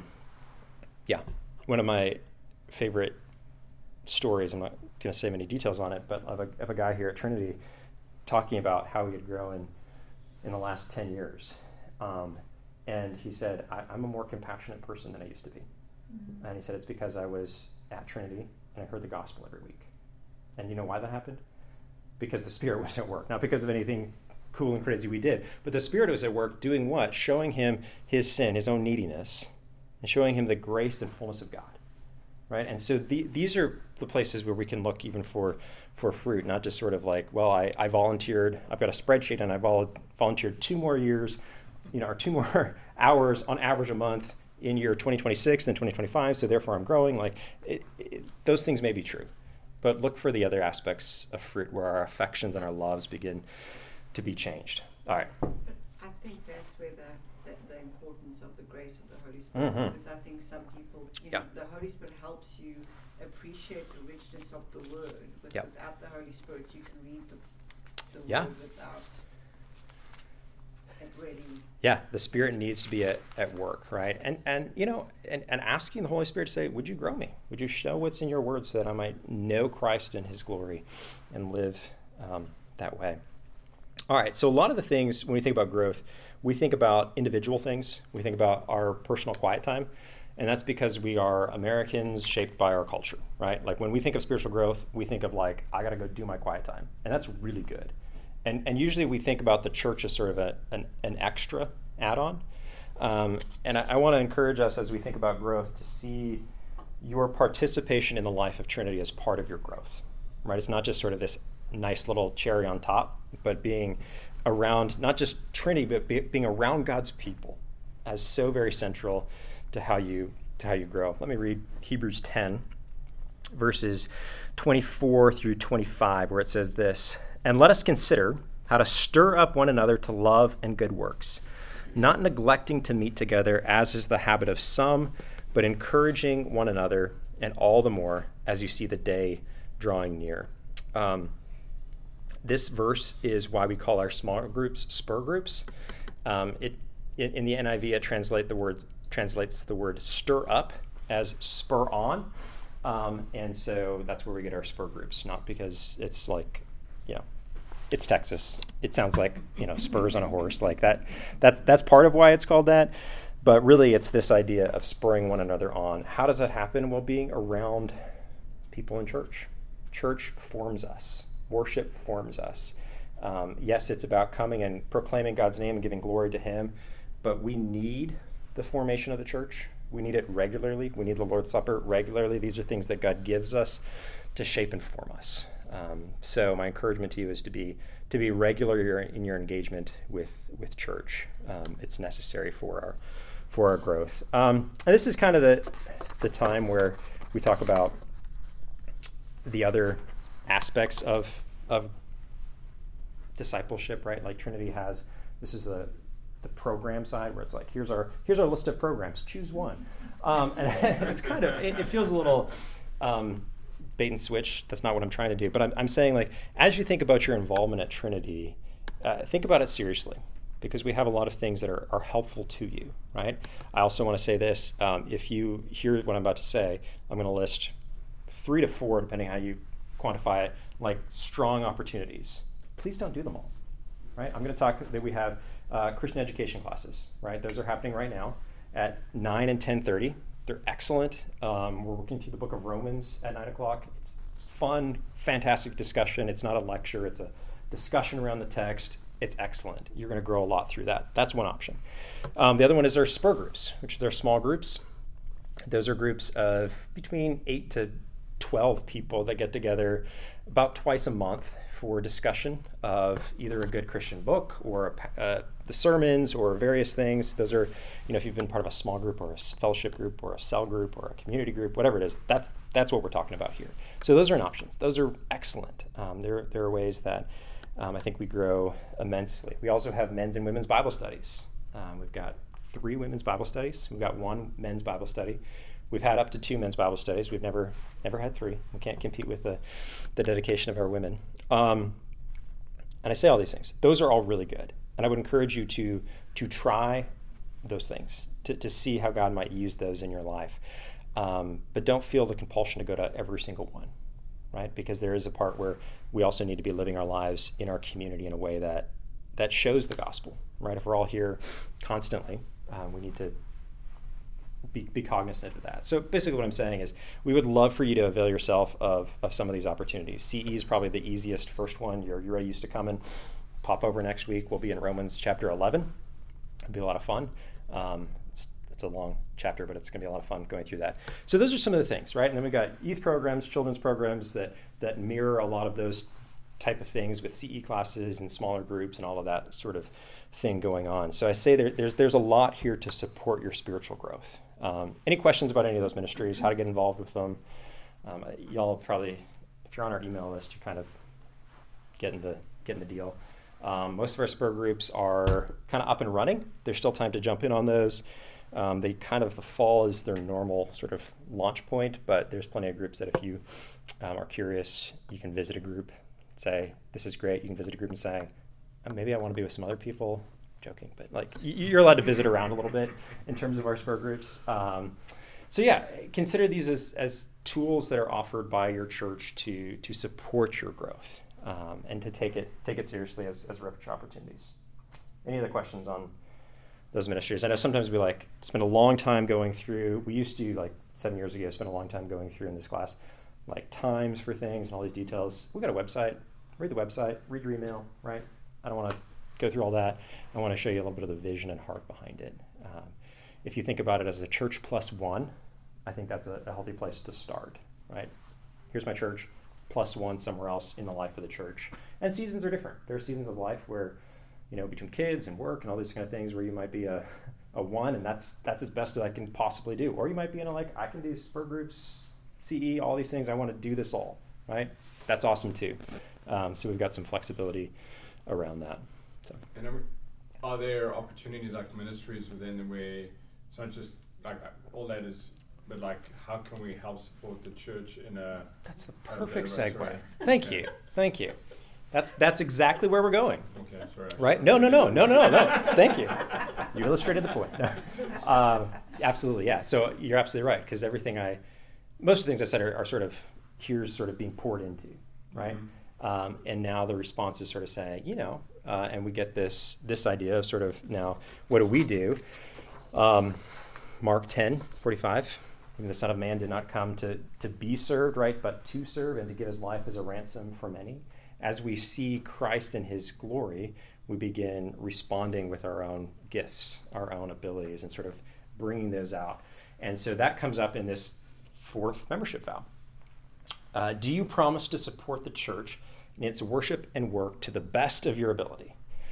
yeah, one of my favorite stories, I'm not going to say many details on it, but of a, of a guy here at Trinity talking about how he had grown in the last ten years. Um, and he said, I, I'm a more compassionate person than I used to be. Mm-hmm. And he said, it's because I was at Trinity and I heard the gospel every week. And you know why that happened? Because the Spirit was at work. Not because of anything cool and crazy we did, but the Spirit was at work doing what? Showing him his sin, his own neediness, and showing him the grace and fullness of God. Right? And so the, these are the places where we can look even for for fruit, not just sort of like, well, I, I volunteered, I've got a spreadsheet and I vol- volunteered two more years, you know, or two more hours on average a month in year twenty twenty-six and twenty twenty-five, so therefore I'm growing. Like, it, it, those things may be true, but look for the other aspects of fruit where our affections and our loves begin to be changed. All right. But I think that's where the, the, the importance of the grace of the Holy Spirit, Mm-hmm. because I think some people, you Yeah. know, the Holy Spirit helps you appreciate the richness of the Word, but Yeah. without the Holy Spirit, you can read the, the Yeah. Word without it really. Yeah, the Spirit needs to be at, at work, right? And, and you know, and, and asking the Holy Spirit to say, would you grow me? Would you show what's in your word so that I might know Christ and his glory and live um, that way? All right, so a lot of the things, when we think about growth, we think about individual things. We think about our personal quiet time. And that's because we are Americans shaped by our culture, right? Like, when we think of spiritual growth, we think of like, I got to go do my quiet time. And that's really good. And and usually we think about the church as sort of a, an, an extra add-on. Um, and I, I want to encourage us as we think about growth to see your participation in the life of Trinity as part of your growth, right? It's not just sort of this nice little cherry on top, but being around not just Trinity, but be, being around God's people as so very central to how you to how you grow. Let me read Hebrews ten, verses twenty-four through twenty-five, where it says this: "And let us consider how to stir up one another to love and good works, not neglecting to meet together, as is the habit of some, but encouraging one another, and all the more as you see the day drawing near." Um, this verse is why we call our smaller groups spur groups. Um, it in, in the N I V it translate the word translates the word stir up as spur on, um, and so that's where we get our spur groups. Not because it's like, you know, it's Texas. It sounds like, you know, spurs on a horse like that. That's that's part of why it's called that. But really, it's this idea of spurring one another on. How does that happen? Well, being around people in church. Church forms us. Worship forms us. Um, yes, it's about coming and proclaiming God's name and giving glory to Him, but we need the formation of the church. We need it regularly. We need the Lord's Supper regularly. These are things that God gives us to shape and form us. Um, so my encouragement to you is to be to be regular in your engagement with with church. Um, it's necessary for our for our growth. Um, and this is kind of the the time where we talk about the other aspects of of discipleship, right? Like Trinity has, this is the the program side where it's like, here's our here's our list of programs, choose one. Um, and it's kind of, it, it feels a little um, bait and switch. That's not what I'm trying to do. But I'm, I'm saying, like, as you think about your involvement at Trinity, uh, think about it seriously, because we have a lot of things that are, are helpful to you, right? I also want to say this. Um, if you hear what I'm about to say, I'm going to list three to four, depending how you quantify it, like strong opportunities. Please don't do them all, right? I'm going to talk that we have uh, Christian education classes, right? Those are happening right now at nine and ten thirty. They're excellent. Um, we're working through the book of Romans at nine o'clock. It's fun, fantastic discussion. It's not a lecture. It's a discussion around the text. It's excellent. You're going to grow a lot through that. That's one option. Um, the other one is our spur groups, which are small groups. Those are groups of between eight to twelve people that get together about twice a month for discussion of either a good Christian book or a, uh, the sermons or various things. Those are, you know, if you've been part of a small group or a fellowship group or a cell group or a community group, whatever it is, that's that's what we're talking about here. So those are an options. Those are excellent. Um, there, there are ways that um, I think we grow immensely. We also have men's and women's Bible studies. Um, we've got three women's Bible studies. We've got one men's Bible study. We've had up to two men's Bible studies. We've never never had three. We can't compete with the, the dedication of our women. Um, and I say all these things. Those are all really good. And I would encourage you to to try those things, to, to see how God might use those in your life. Um, but don't feel the compulsion to go to every single one, right? Because there is a part where we also need to be living our lives in our community in a way that, that shows the gospel, right? If we're all here constantly, um, we need to Be, be cognizant of that. So basically what I'm saying is we would love for you to avail yourself of, of some of these opportunities. C E is probably the easiest first one. You're, you're already used to coming. Pop over next week. We'll be in Romans chapter eleven. It'll be a lot of fun. Um, it's, it's a long chapter, but it's going to be a lot of fun going through that. So those are some of the things, right? And then we've got youth programs, children's programs that, that mirror a lot of those type of things with C E classes and smaller groups and all of that sort of thing going on. So I say there, there's there's a lot here to support your spiritual growth. Um, any questions about any of those ministries, how to get involved with them? Um, y'all probably, if you're on our email list, you're kind of getting the getting the deal. Um, most of our spur groups are kind of up and running. There's still time to jump in on those. Um, they kind of, the fall is their normal sort of launch point, but there's plenty of groups that if you um, are curious, you can visit a group, say, this is great. You can visit a group and say, oh, maybe I want to be with some other people. Joking, but like you're allowed to visit around a little bit in terms of our spur groups. Um, so yeah, consider these as, as tools that are offered by your church to to support your growth um, and to take it take it seriously as, as refuge opportunities. Any other questions on those ministries? I know sometimes we like spend a long time going through. We used to, like seven years ago, spend a long time going through in this class, like times for things and all these details. We've got a website. Read the website. Read your email. Right? I don't want to go through all that. I want to show you a little bit of the vision and heart behind it. Um, if you think about it as a church plus one, I think that's a, a healthy place to start, right? Here's my church, plus one somewhere else in the life of the church. And seasons are different. There are seasons of life where, you know, between kids and work and all these kind of things where you might be a, a one and that's that's as best as I can possibly do. Or you might be in a, like, I can do spur groups, C E, all these things. I want to do this all, right? That's awesome too. Um, so we've got some flexibility around that. So. And are, are there opportunities like ministries within the way it's not just like all that is, but like how can we help support the church in a? That's the a perfect better way? segue. Sorry. Thank Yeah. you, thank you. That's that's exactly where we're going. Okay, sorry. Right? No, no, no, no, no, no. Thank you. You illustrated the point. No. Um, absolutely, yeah. So you're absolutely right, because everything I, most of the things I said are, are sort of, here's sort of being poured into, right? Mhm. Um, and now the response is sort of saying, you know, uh, and we get this this idea of sort of now, what do we do? Um, Mark ten forty-five. The Son of Man did not come to, to be served, right, but to serve and to give his life as a ransom for many. As we see Christ in his glory, we begin responding with our own gifts, our own abilities, and sort of bringing those out. And so that comes up in this fourth membership vow. Uh, do you promise to support the church in its worship and work to the best of your ability?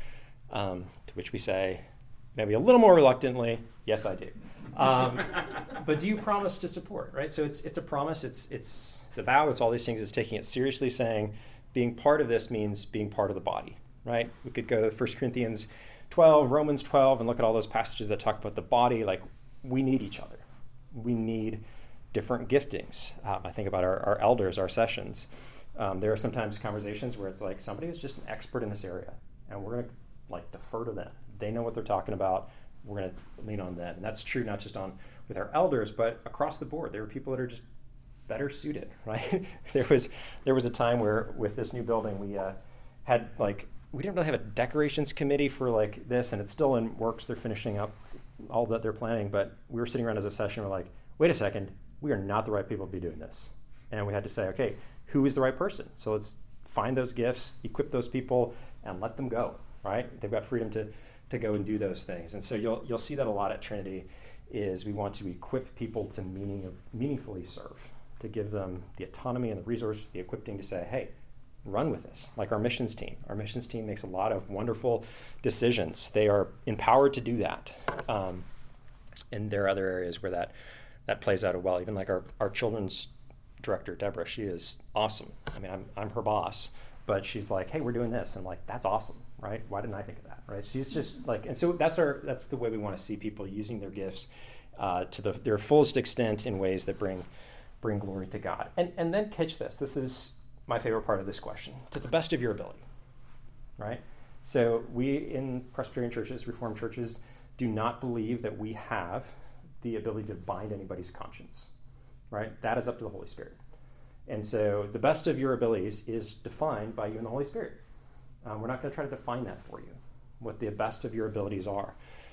Um, to which we say, maybe a little more reluctantly, yes, I do. Um, but do you promise to support, right? So it's it's a promise, it's it's it's a vow, it's all these things, it's taking it seriously, saying being part of this means being part of the body, right? We could go to First Corinthians twelve, Romans twelve, and look at all those passages that talk about the body. Like, we need each other. We need different giftings. Um, I think about our, our elders, our sessions. Um, there are sometimes conversations where it's like somebody is just an expert in this area, and we're going to like defer to them. They know what they're talking about. We're going to lean on them. And that's true not just on with our elders, but across the board. There are people that are just better suited, right? there was there was a time where with this new building, we uh, had like, we didn't really have a decorations committee for like this, and it's still in works. They're finishing up all that they're planning, but we were sitting around as a session, we're like, wait a second, we are not the right people to be doing this. And we had to say, okay, who is the right person? So let's find those gifts, equip those people, and let them go, right? They've got freedom to to go and do those things. And so you'll you'll see that a lot at Trinity is we want to equip people to meaning of meaningfully serve, to give them the autonomy and the resources, the equipping to say, hey, run with this. Like our missions team. Our missions team makes a lot of wonderful decisions. They are empowered to do that. Um, and there are other areas where that that plays out well. Even like our, our children's director, Deborah, she is awesome. I mean, I'm I'm her boss, but she's like, hey, we're doing this. And I'm like, that's awesome, right? Why didn't I think of that, right? She's just like, and so that's our that's the way we want to see people using their gifts uh, to the, their fullest extent in ways that bring bring glory to God. And and then catch this. This is my favorite part of this question. To the best of your ability, right? So we in Presbyterian churches, Reformed churches, do not believe that we have the ability to bind anybody's conscience, right? That is up to the Holy Spirit. And so the best of your abilities is defined by you and the Holy Spirit. Um, we're not going to try to define that for you, what the best of your abilities are.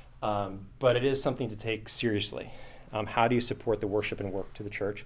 Um, but it is something to take seriously. Um, how do you support the worship and work to the church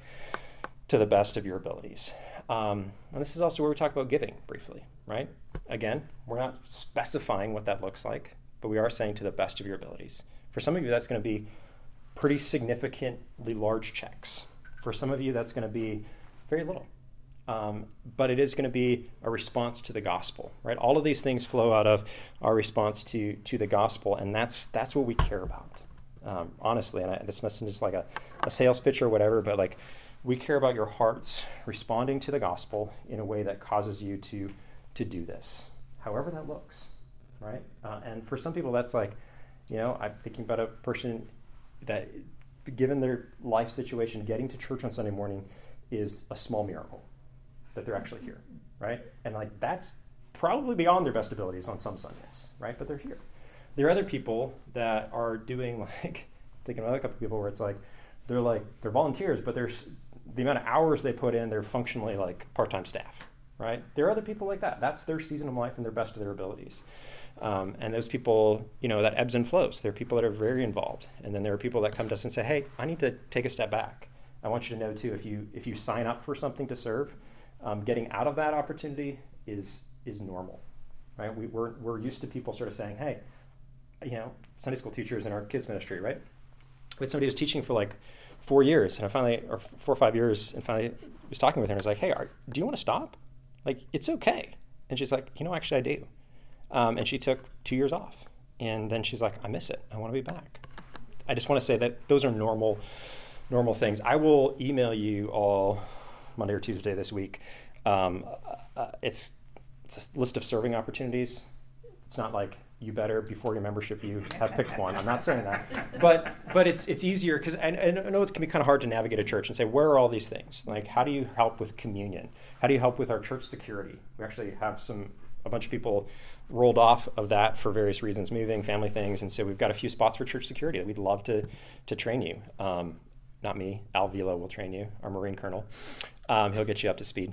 to the best of your abilities? Um, and this is also where we talk about giving briefly, right? Again, we're not specifying what that looks like, but we are saying to the best of your abilities. For some of you, that's going to be pretty significantly large checks. For some of you, that's going to be very little. Um, but it is going to be a response to the gospel, right? All of these things flow out of our response to to the gospel, and that's that's what we care about, um, honestly. And I, this must be just like a, a sales pitch or whatever, but like we care about your hearts responding to the gospel in a way that causes you to to do this, however that looks, right? Uh, and for some people, that's like, you know, I'm thinking about a person that, given their life situation, getting to church on Sunday morning is a small miracle that they're actually here, right? And like that's probably beyond their best abilities on some Sundays, right? But they're here. There are other people that are doing like, thinking about a couple of people where it's like, they're like, they're volunteers, but there's the amount of hours they put in, they're functionally like part-time staff, right? There are other people like that. That's their season of life and their best of their abilities. Um, and those people, you know, that ebbs and flows. There are people that are very involved. And then there are people that come to us and say, hey, I need to take a step back. I want you to know too, if you if you sign up for something to serve, um, getting out of that opportunity is is normal, right? We, we're we're used to people sort of saying, hey, you know, Sunday school teachers in our kids ministry, right? We had somebody who was teaching for like four years, and I finally, or four or five years, and finally was talking with her, and I was like, hey, are, do you want to stop? Like, it's okay. And she's like, you know, actually I do. Um, and she took two years off, and then she's like, I miss it. I want to be back. I just want to say that those are normal. normal things. I will email you all Monday or Tuesday this week. Um, uh, it's it's a list of serving opportunities. It's not like you better before your membership you have picked one. I'm not saying that, but but it's it's easier because I, I know it can be kind of hard to navigate a church and say, where are all these things? Like, how do you help with communion? How do you help with our church security? We actually have some a bunch of people rolled off of that for various reasons, moving, family things, and so we've got a few spots for church security that we'd love to to train you. Um, not me, Al Vila will train you, our Marine Colonel. Um, he'll get you up to speed.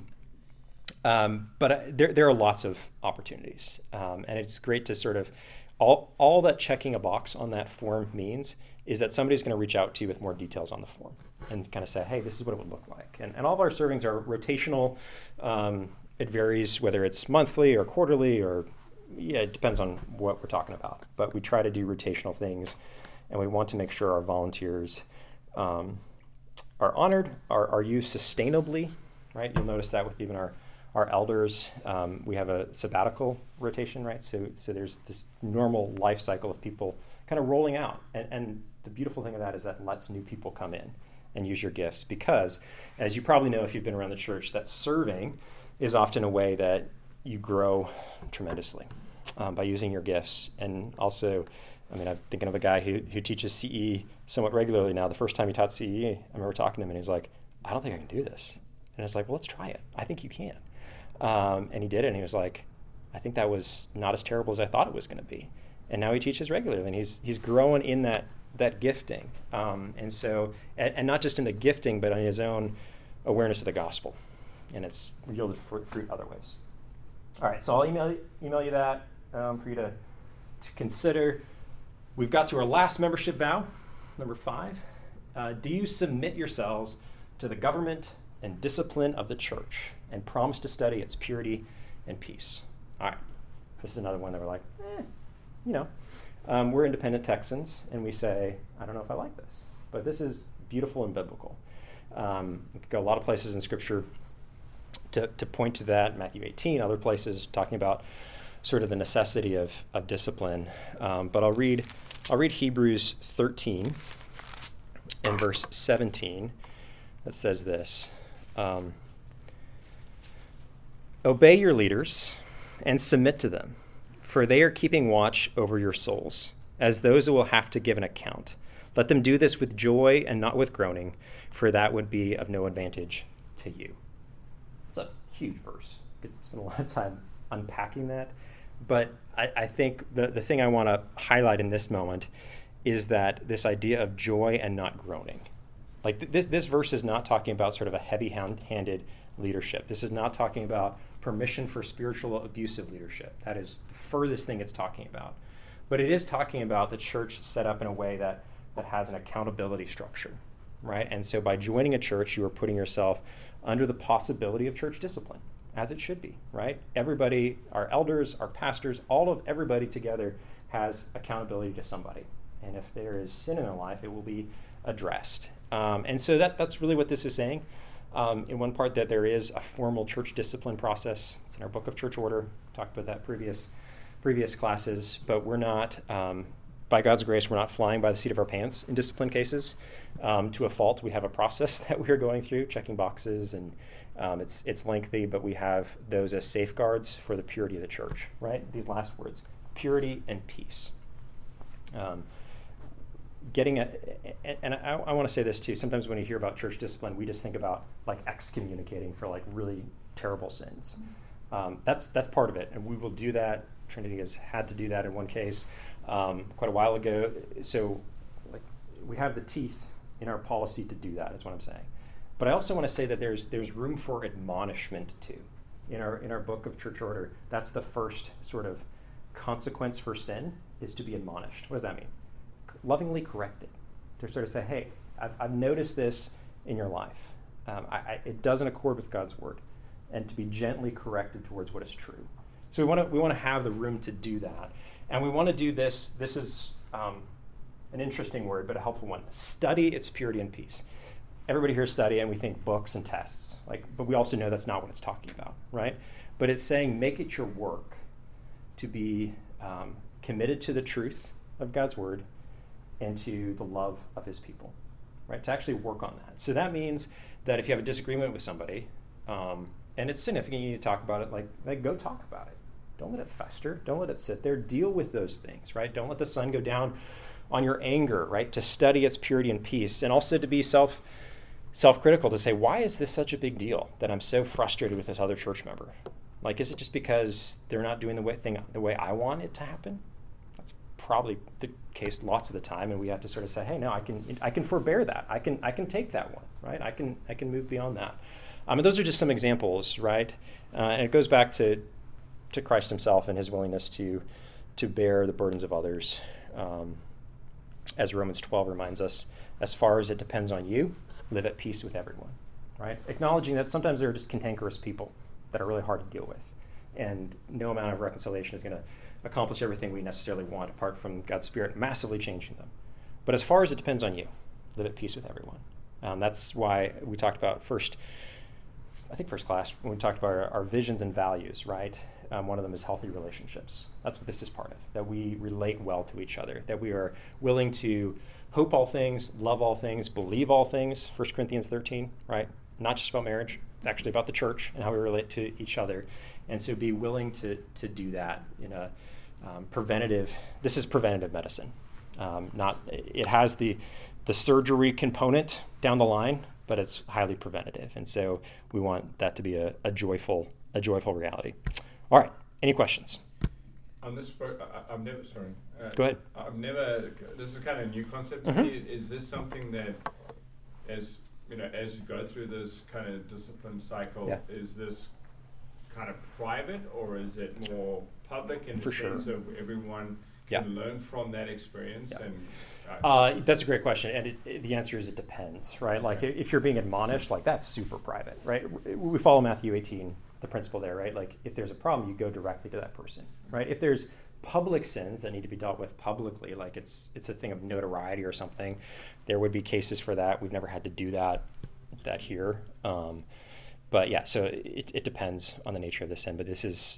Um, but uh, there there are lots of opportunities, um, and it's great to sort of all all that checking a box on that form means is that somebody's going to reach out to you with more details on the form and kind of say, hey, this is what it would look like. And, and all of our servings are rotational. Um, it varies whether it's monthly or quarterly or, yeah, it depends on what we're talking about. But we try to do rotational things, and we want to make sure our volunteers um, are honored, are, are used sustainably, right? You'll notice that with even our, our elders. Um, we have a sabbatical rotation, right? So, so there's this normal life cycle of people kind of rolling out. And, and the beautiful thing of that is that lets new people come in and use your gifts because, as you probably know if you've been around the church, that serving is often a way that you grow tremendously um, by using your gifts. And also, I mean, I'm thinking of a guy who, who teaches C E somewhat regularly now. The first time he taught C E, I remember talking to him and he's like, I don't think I can do this. And it's like, well, let's try it. I think you can. Um, and he did it, and he was like, I think that was not as terrible as I thought it was going to be. And now he teaches regularly, and he's he's growing in that that gifting, um, and so and, and not just in the gifting, but in his own awareness of the gospel, and it's yielded fruit, fruit other ways. All right, so I'll email email you that um, for you to to consider. We've got to our last membership vow, number five. Uh, do you submit yourselves to the government and discipline of the church, and promise to study its purity and peace? All right, this is another one that we're like, eh. You know, um, we're independent Texans, and we say, I don't know if I like this, but this is beautiful and biblical. Um, we go a lot of places in Scripture to, to point to that, Matthew eighteen, other places talking about sort of the necessity of, of discipline. Um, but I'll read, I'll read Hebrews thirteen and verse seventeen that says this. Um, Obey your leaders and submit to them, for they are keeping watch over your souls, as those who will have to give an account. Let them do this with joy and not with groaning, for that would be of no advantage to you. It's a huge verse. Could spend a lot of time unpacking that. But I, I think the, the thing I want to highlight in this moment is that this idea of joy and not groaning. Like th- this, this verse is not talking about sort of a heavy-handed leadership. This is not talking about permission for spiritual abusive leadership. That is the furthest thing it's talking about. But it is talking about the church set up in a way that, that has an accountability structure, right? And so by joining a church, you are putting yourself under the possibility of church discipline, as it should be, right? Everybody, our elders, our pastors, all of everybody together has accountability to somebody. And if there is sin in their life, it will be addressed. Um, and so that that's really what this is saying. Um, in one part, that there is a formal church discipline process. It's in our book of church order. Talked about that previous previous classes, but we're not, um, by God's grace, we're not flying by the seat of our pants in discipline cases. Um, to a fault, we have a process that we're going through, checking boxes, and um, it's it's lengthy, but we have those as safeguards for the purity of the church, right? These last words, purity and peace. Um, Getting a, and I, I want to say this too, sometimes when you hear about church discipline, we just think about like excommunicating for like really terrible sins. Um, that's that's part of it, and we will do that. Trinity has had to do that in one case um, quite a while ago. So like we have the teeth in our policy to do that, is what I'm saying. But I also want to say that there's there's room for admonishment too. In our in our book of church order, that's the first sort of consequence for sin, is to be admonished. What does that mean? Lovingly corrected, to sort of say, hey, I've, I've noticed this in your life. Um, I, I, it doesn't accord with God's word, and to be gently corrected towards what is true. So we want to we want to have the room to do that, and we want to do this. This is um, an interesting word, but a helpful one. Study its purity and peace. Everybody here study, and we think books and tests, like, but we also know that's not what it's talking about, right? But it's saying make it your work to be um, committed to the truth of God's word and to the love of his people, right? To actually work on that. So that means that if you have a disagreement with somebody, um, and it's significant, you need to talk about it, like, like go talk about it. Don't let it fester. Don't let it sit there. Deal with those things, right? Don't let the sun go down on your anger, right? To study its purity and peace, and also to be self, self-critical, to say, why is this such a big deal that I'm so frustrated with this other church member? Like, is it just because they're not doing the way thing the way I want it to happen? That's probably the case lots of the time, and we have to sort of say, hey, no, I can I can forbear that. I can I can take that one, right? I can I can move beyond that. Um, and those are just some examples, right? Uh, and it goes back to to Christ himself and his willingness to to bear the burdens of others. Um, as Romans twelve reminds us, as far as it depends on you, live at peace with everyone, right? Acknowledging that sometimes there are just cantankerous people that are really hard to deal with. And no amount of reconciliation is going to accomplish everything we necessarily want apart from God's Spirit massively changing them. But as far as it depends on you, live at peace with everyone. Um, that's why we talked about first, I think first class, when we talked about our, our visions and values, right? Um, one of them is healthy relationships. That's what this is part of, that we relate well to each other, that we are willing to hope all things, love all things, believe all things, First Corinthians thirteen, right? Not just about marriage, it's actually about the church and how we relate to each other. And so be willing to to do that in a um, preventative, this is preventative medicine. Um, not, it has the the surgery component down the line, but it's highly preventative. And so we want that to be a, a joyful, a joyful reality. All right, any questions? On this, pro- I, I've never, sorry. Uh, Go ahead. I've never, this is kind of a new concept to Mhm. me. Is this something that, as, you know, as you go through this kind of discipline cycle, Yeah. is this kind of private or is it more public in For the sure. sense of everyone Yeah. can learn from that experience? Yeah. And uh, Uh, that's a great question, and it, it, the answer is it depends, right? Like if you're being admonished, like that's super private, right? We follow Matthew eighteen, the principle there, right? Like if there's a problem, you go directly to that person, right? If there's public sins that need to be dealt with publicly, like it's it's a thing of notoriety or something, there would be cases for that. We've never had to do that that here, um, but yeah. So it, it depends on the nature of the sin, but this is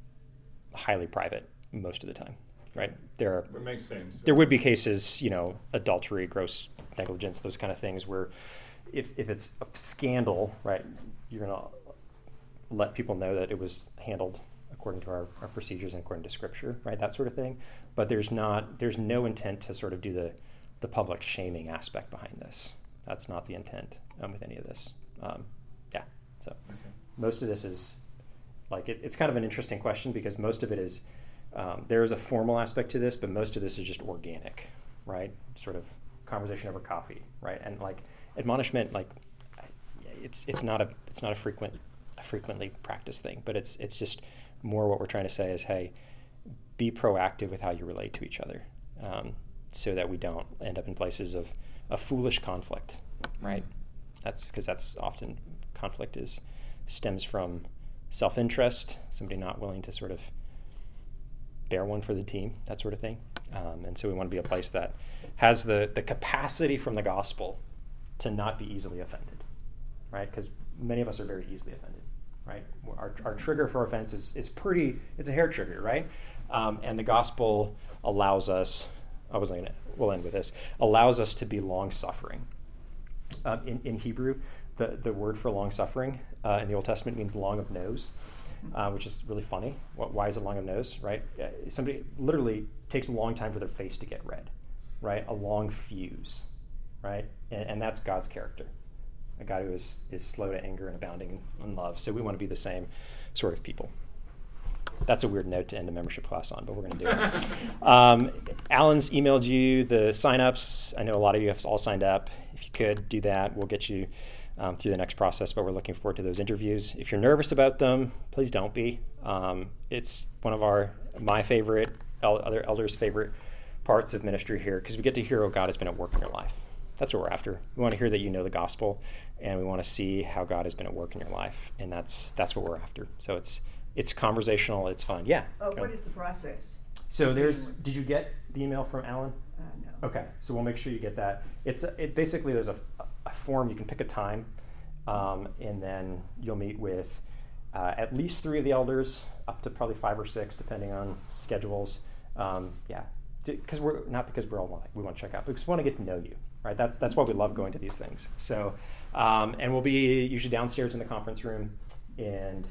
highly private most of the time. Right, there are. it makes sense. There would be cases, you know, adultery, gross negligence, those kind of things, where if if it's a scandal, right, you're gonna let people know that it was handled according to our, our procedures and according to Scripture, right, that sort of thing. But there's not, there's no intent to sort of do the the public shaming aspect behind this. That's not the intent um, with any of this. Um, yeah, so Okay. most of this is like it, it's kind of an interesting question because most of it is. Um, there is a formal aspect to this, but most of this is just organic, right? Sort of conversation over coffee, right? And like admonishment, like it's it's not a it's not a frequent a frequently practiced thing, but it's it's just more what we're trying to say is, hey, be proactive with how you relate to each other, um, so that we don't end up in places of a foolish conflict, right? That's because that's often conflict is stems from self-interest, somebody not willing to sort of bear one for the team, that sort of thing. Um, and so we want to be a place that has the, the capacity from the gospel to not be easily offended, right? Because many of us are very easily offended, right? Our, our trigger for offense is, is pretty, it's a hair trigger, right? Um, and the gospel allows us, I was going to, we'll end with this, allows us to be long-suffering. Um, in, in Hebrew, the, the word for long-suffering uh, in the Old Testament means long of nose. Uh, which is really funny. What, why is it long of nose, right? Uh, somebody literally takes a long time for their face to get red, right? A long fuse, right? And, and that's God's character, a God who is, is slow to anger and abounding in love. So we want to be the same sort of people. That's a weird note to end a membership class on, but we're going to do it. um, Alan's emailed you the signups. I know a lot of you have all signed up. If you could do that, we'll get you Um, through the next process, but we're looking forward to those interviews. If you're nervous about them, please don't be. Um, it's one of our, my favorite, el- other elders' favorite parts of ministry here, because we get to hear how God has been at work in your life. That's what we're after. We want to hear that you know the gospel, and we want to see how God has been at work in your life, and that's that's what we're after. So it's it's conversational, it's fun. Yeah. Oh, go. what is the process? So there's, did you get the email from Alan? Uh, no. Okay, so we'll make sure you get that. It's it basically there's a, a form, you can pick a time, um, and then you'll meet with uh, at least three of the elders, up to probably five or six, depending on schedules. Um, yeah, because we're not because we're all like we want to check out, because we want to get to know you, right? That's that's why we love going to these things. So, um, and we'll be usually downstairs in the conference room, and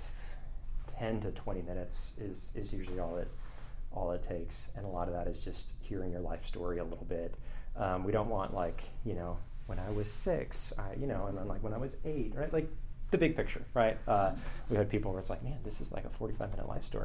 ten to twenty minutes is is usually all it. all it takes, and a lot of that is just hearing your life story a little bit. Um, we don't want like, you know, when I was six, I, you know, and then like when I was eight, right? Like, the big picture, right? Uh, we had people where it's like, man, this is like a forty-five minute life story.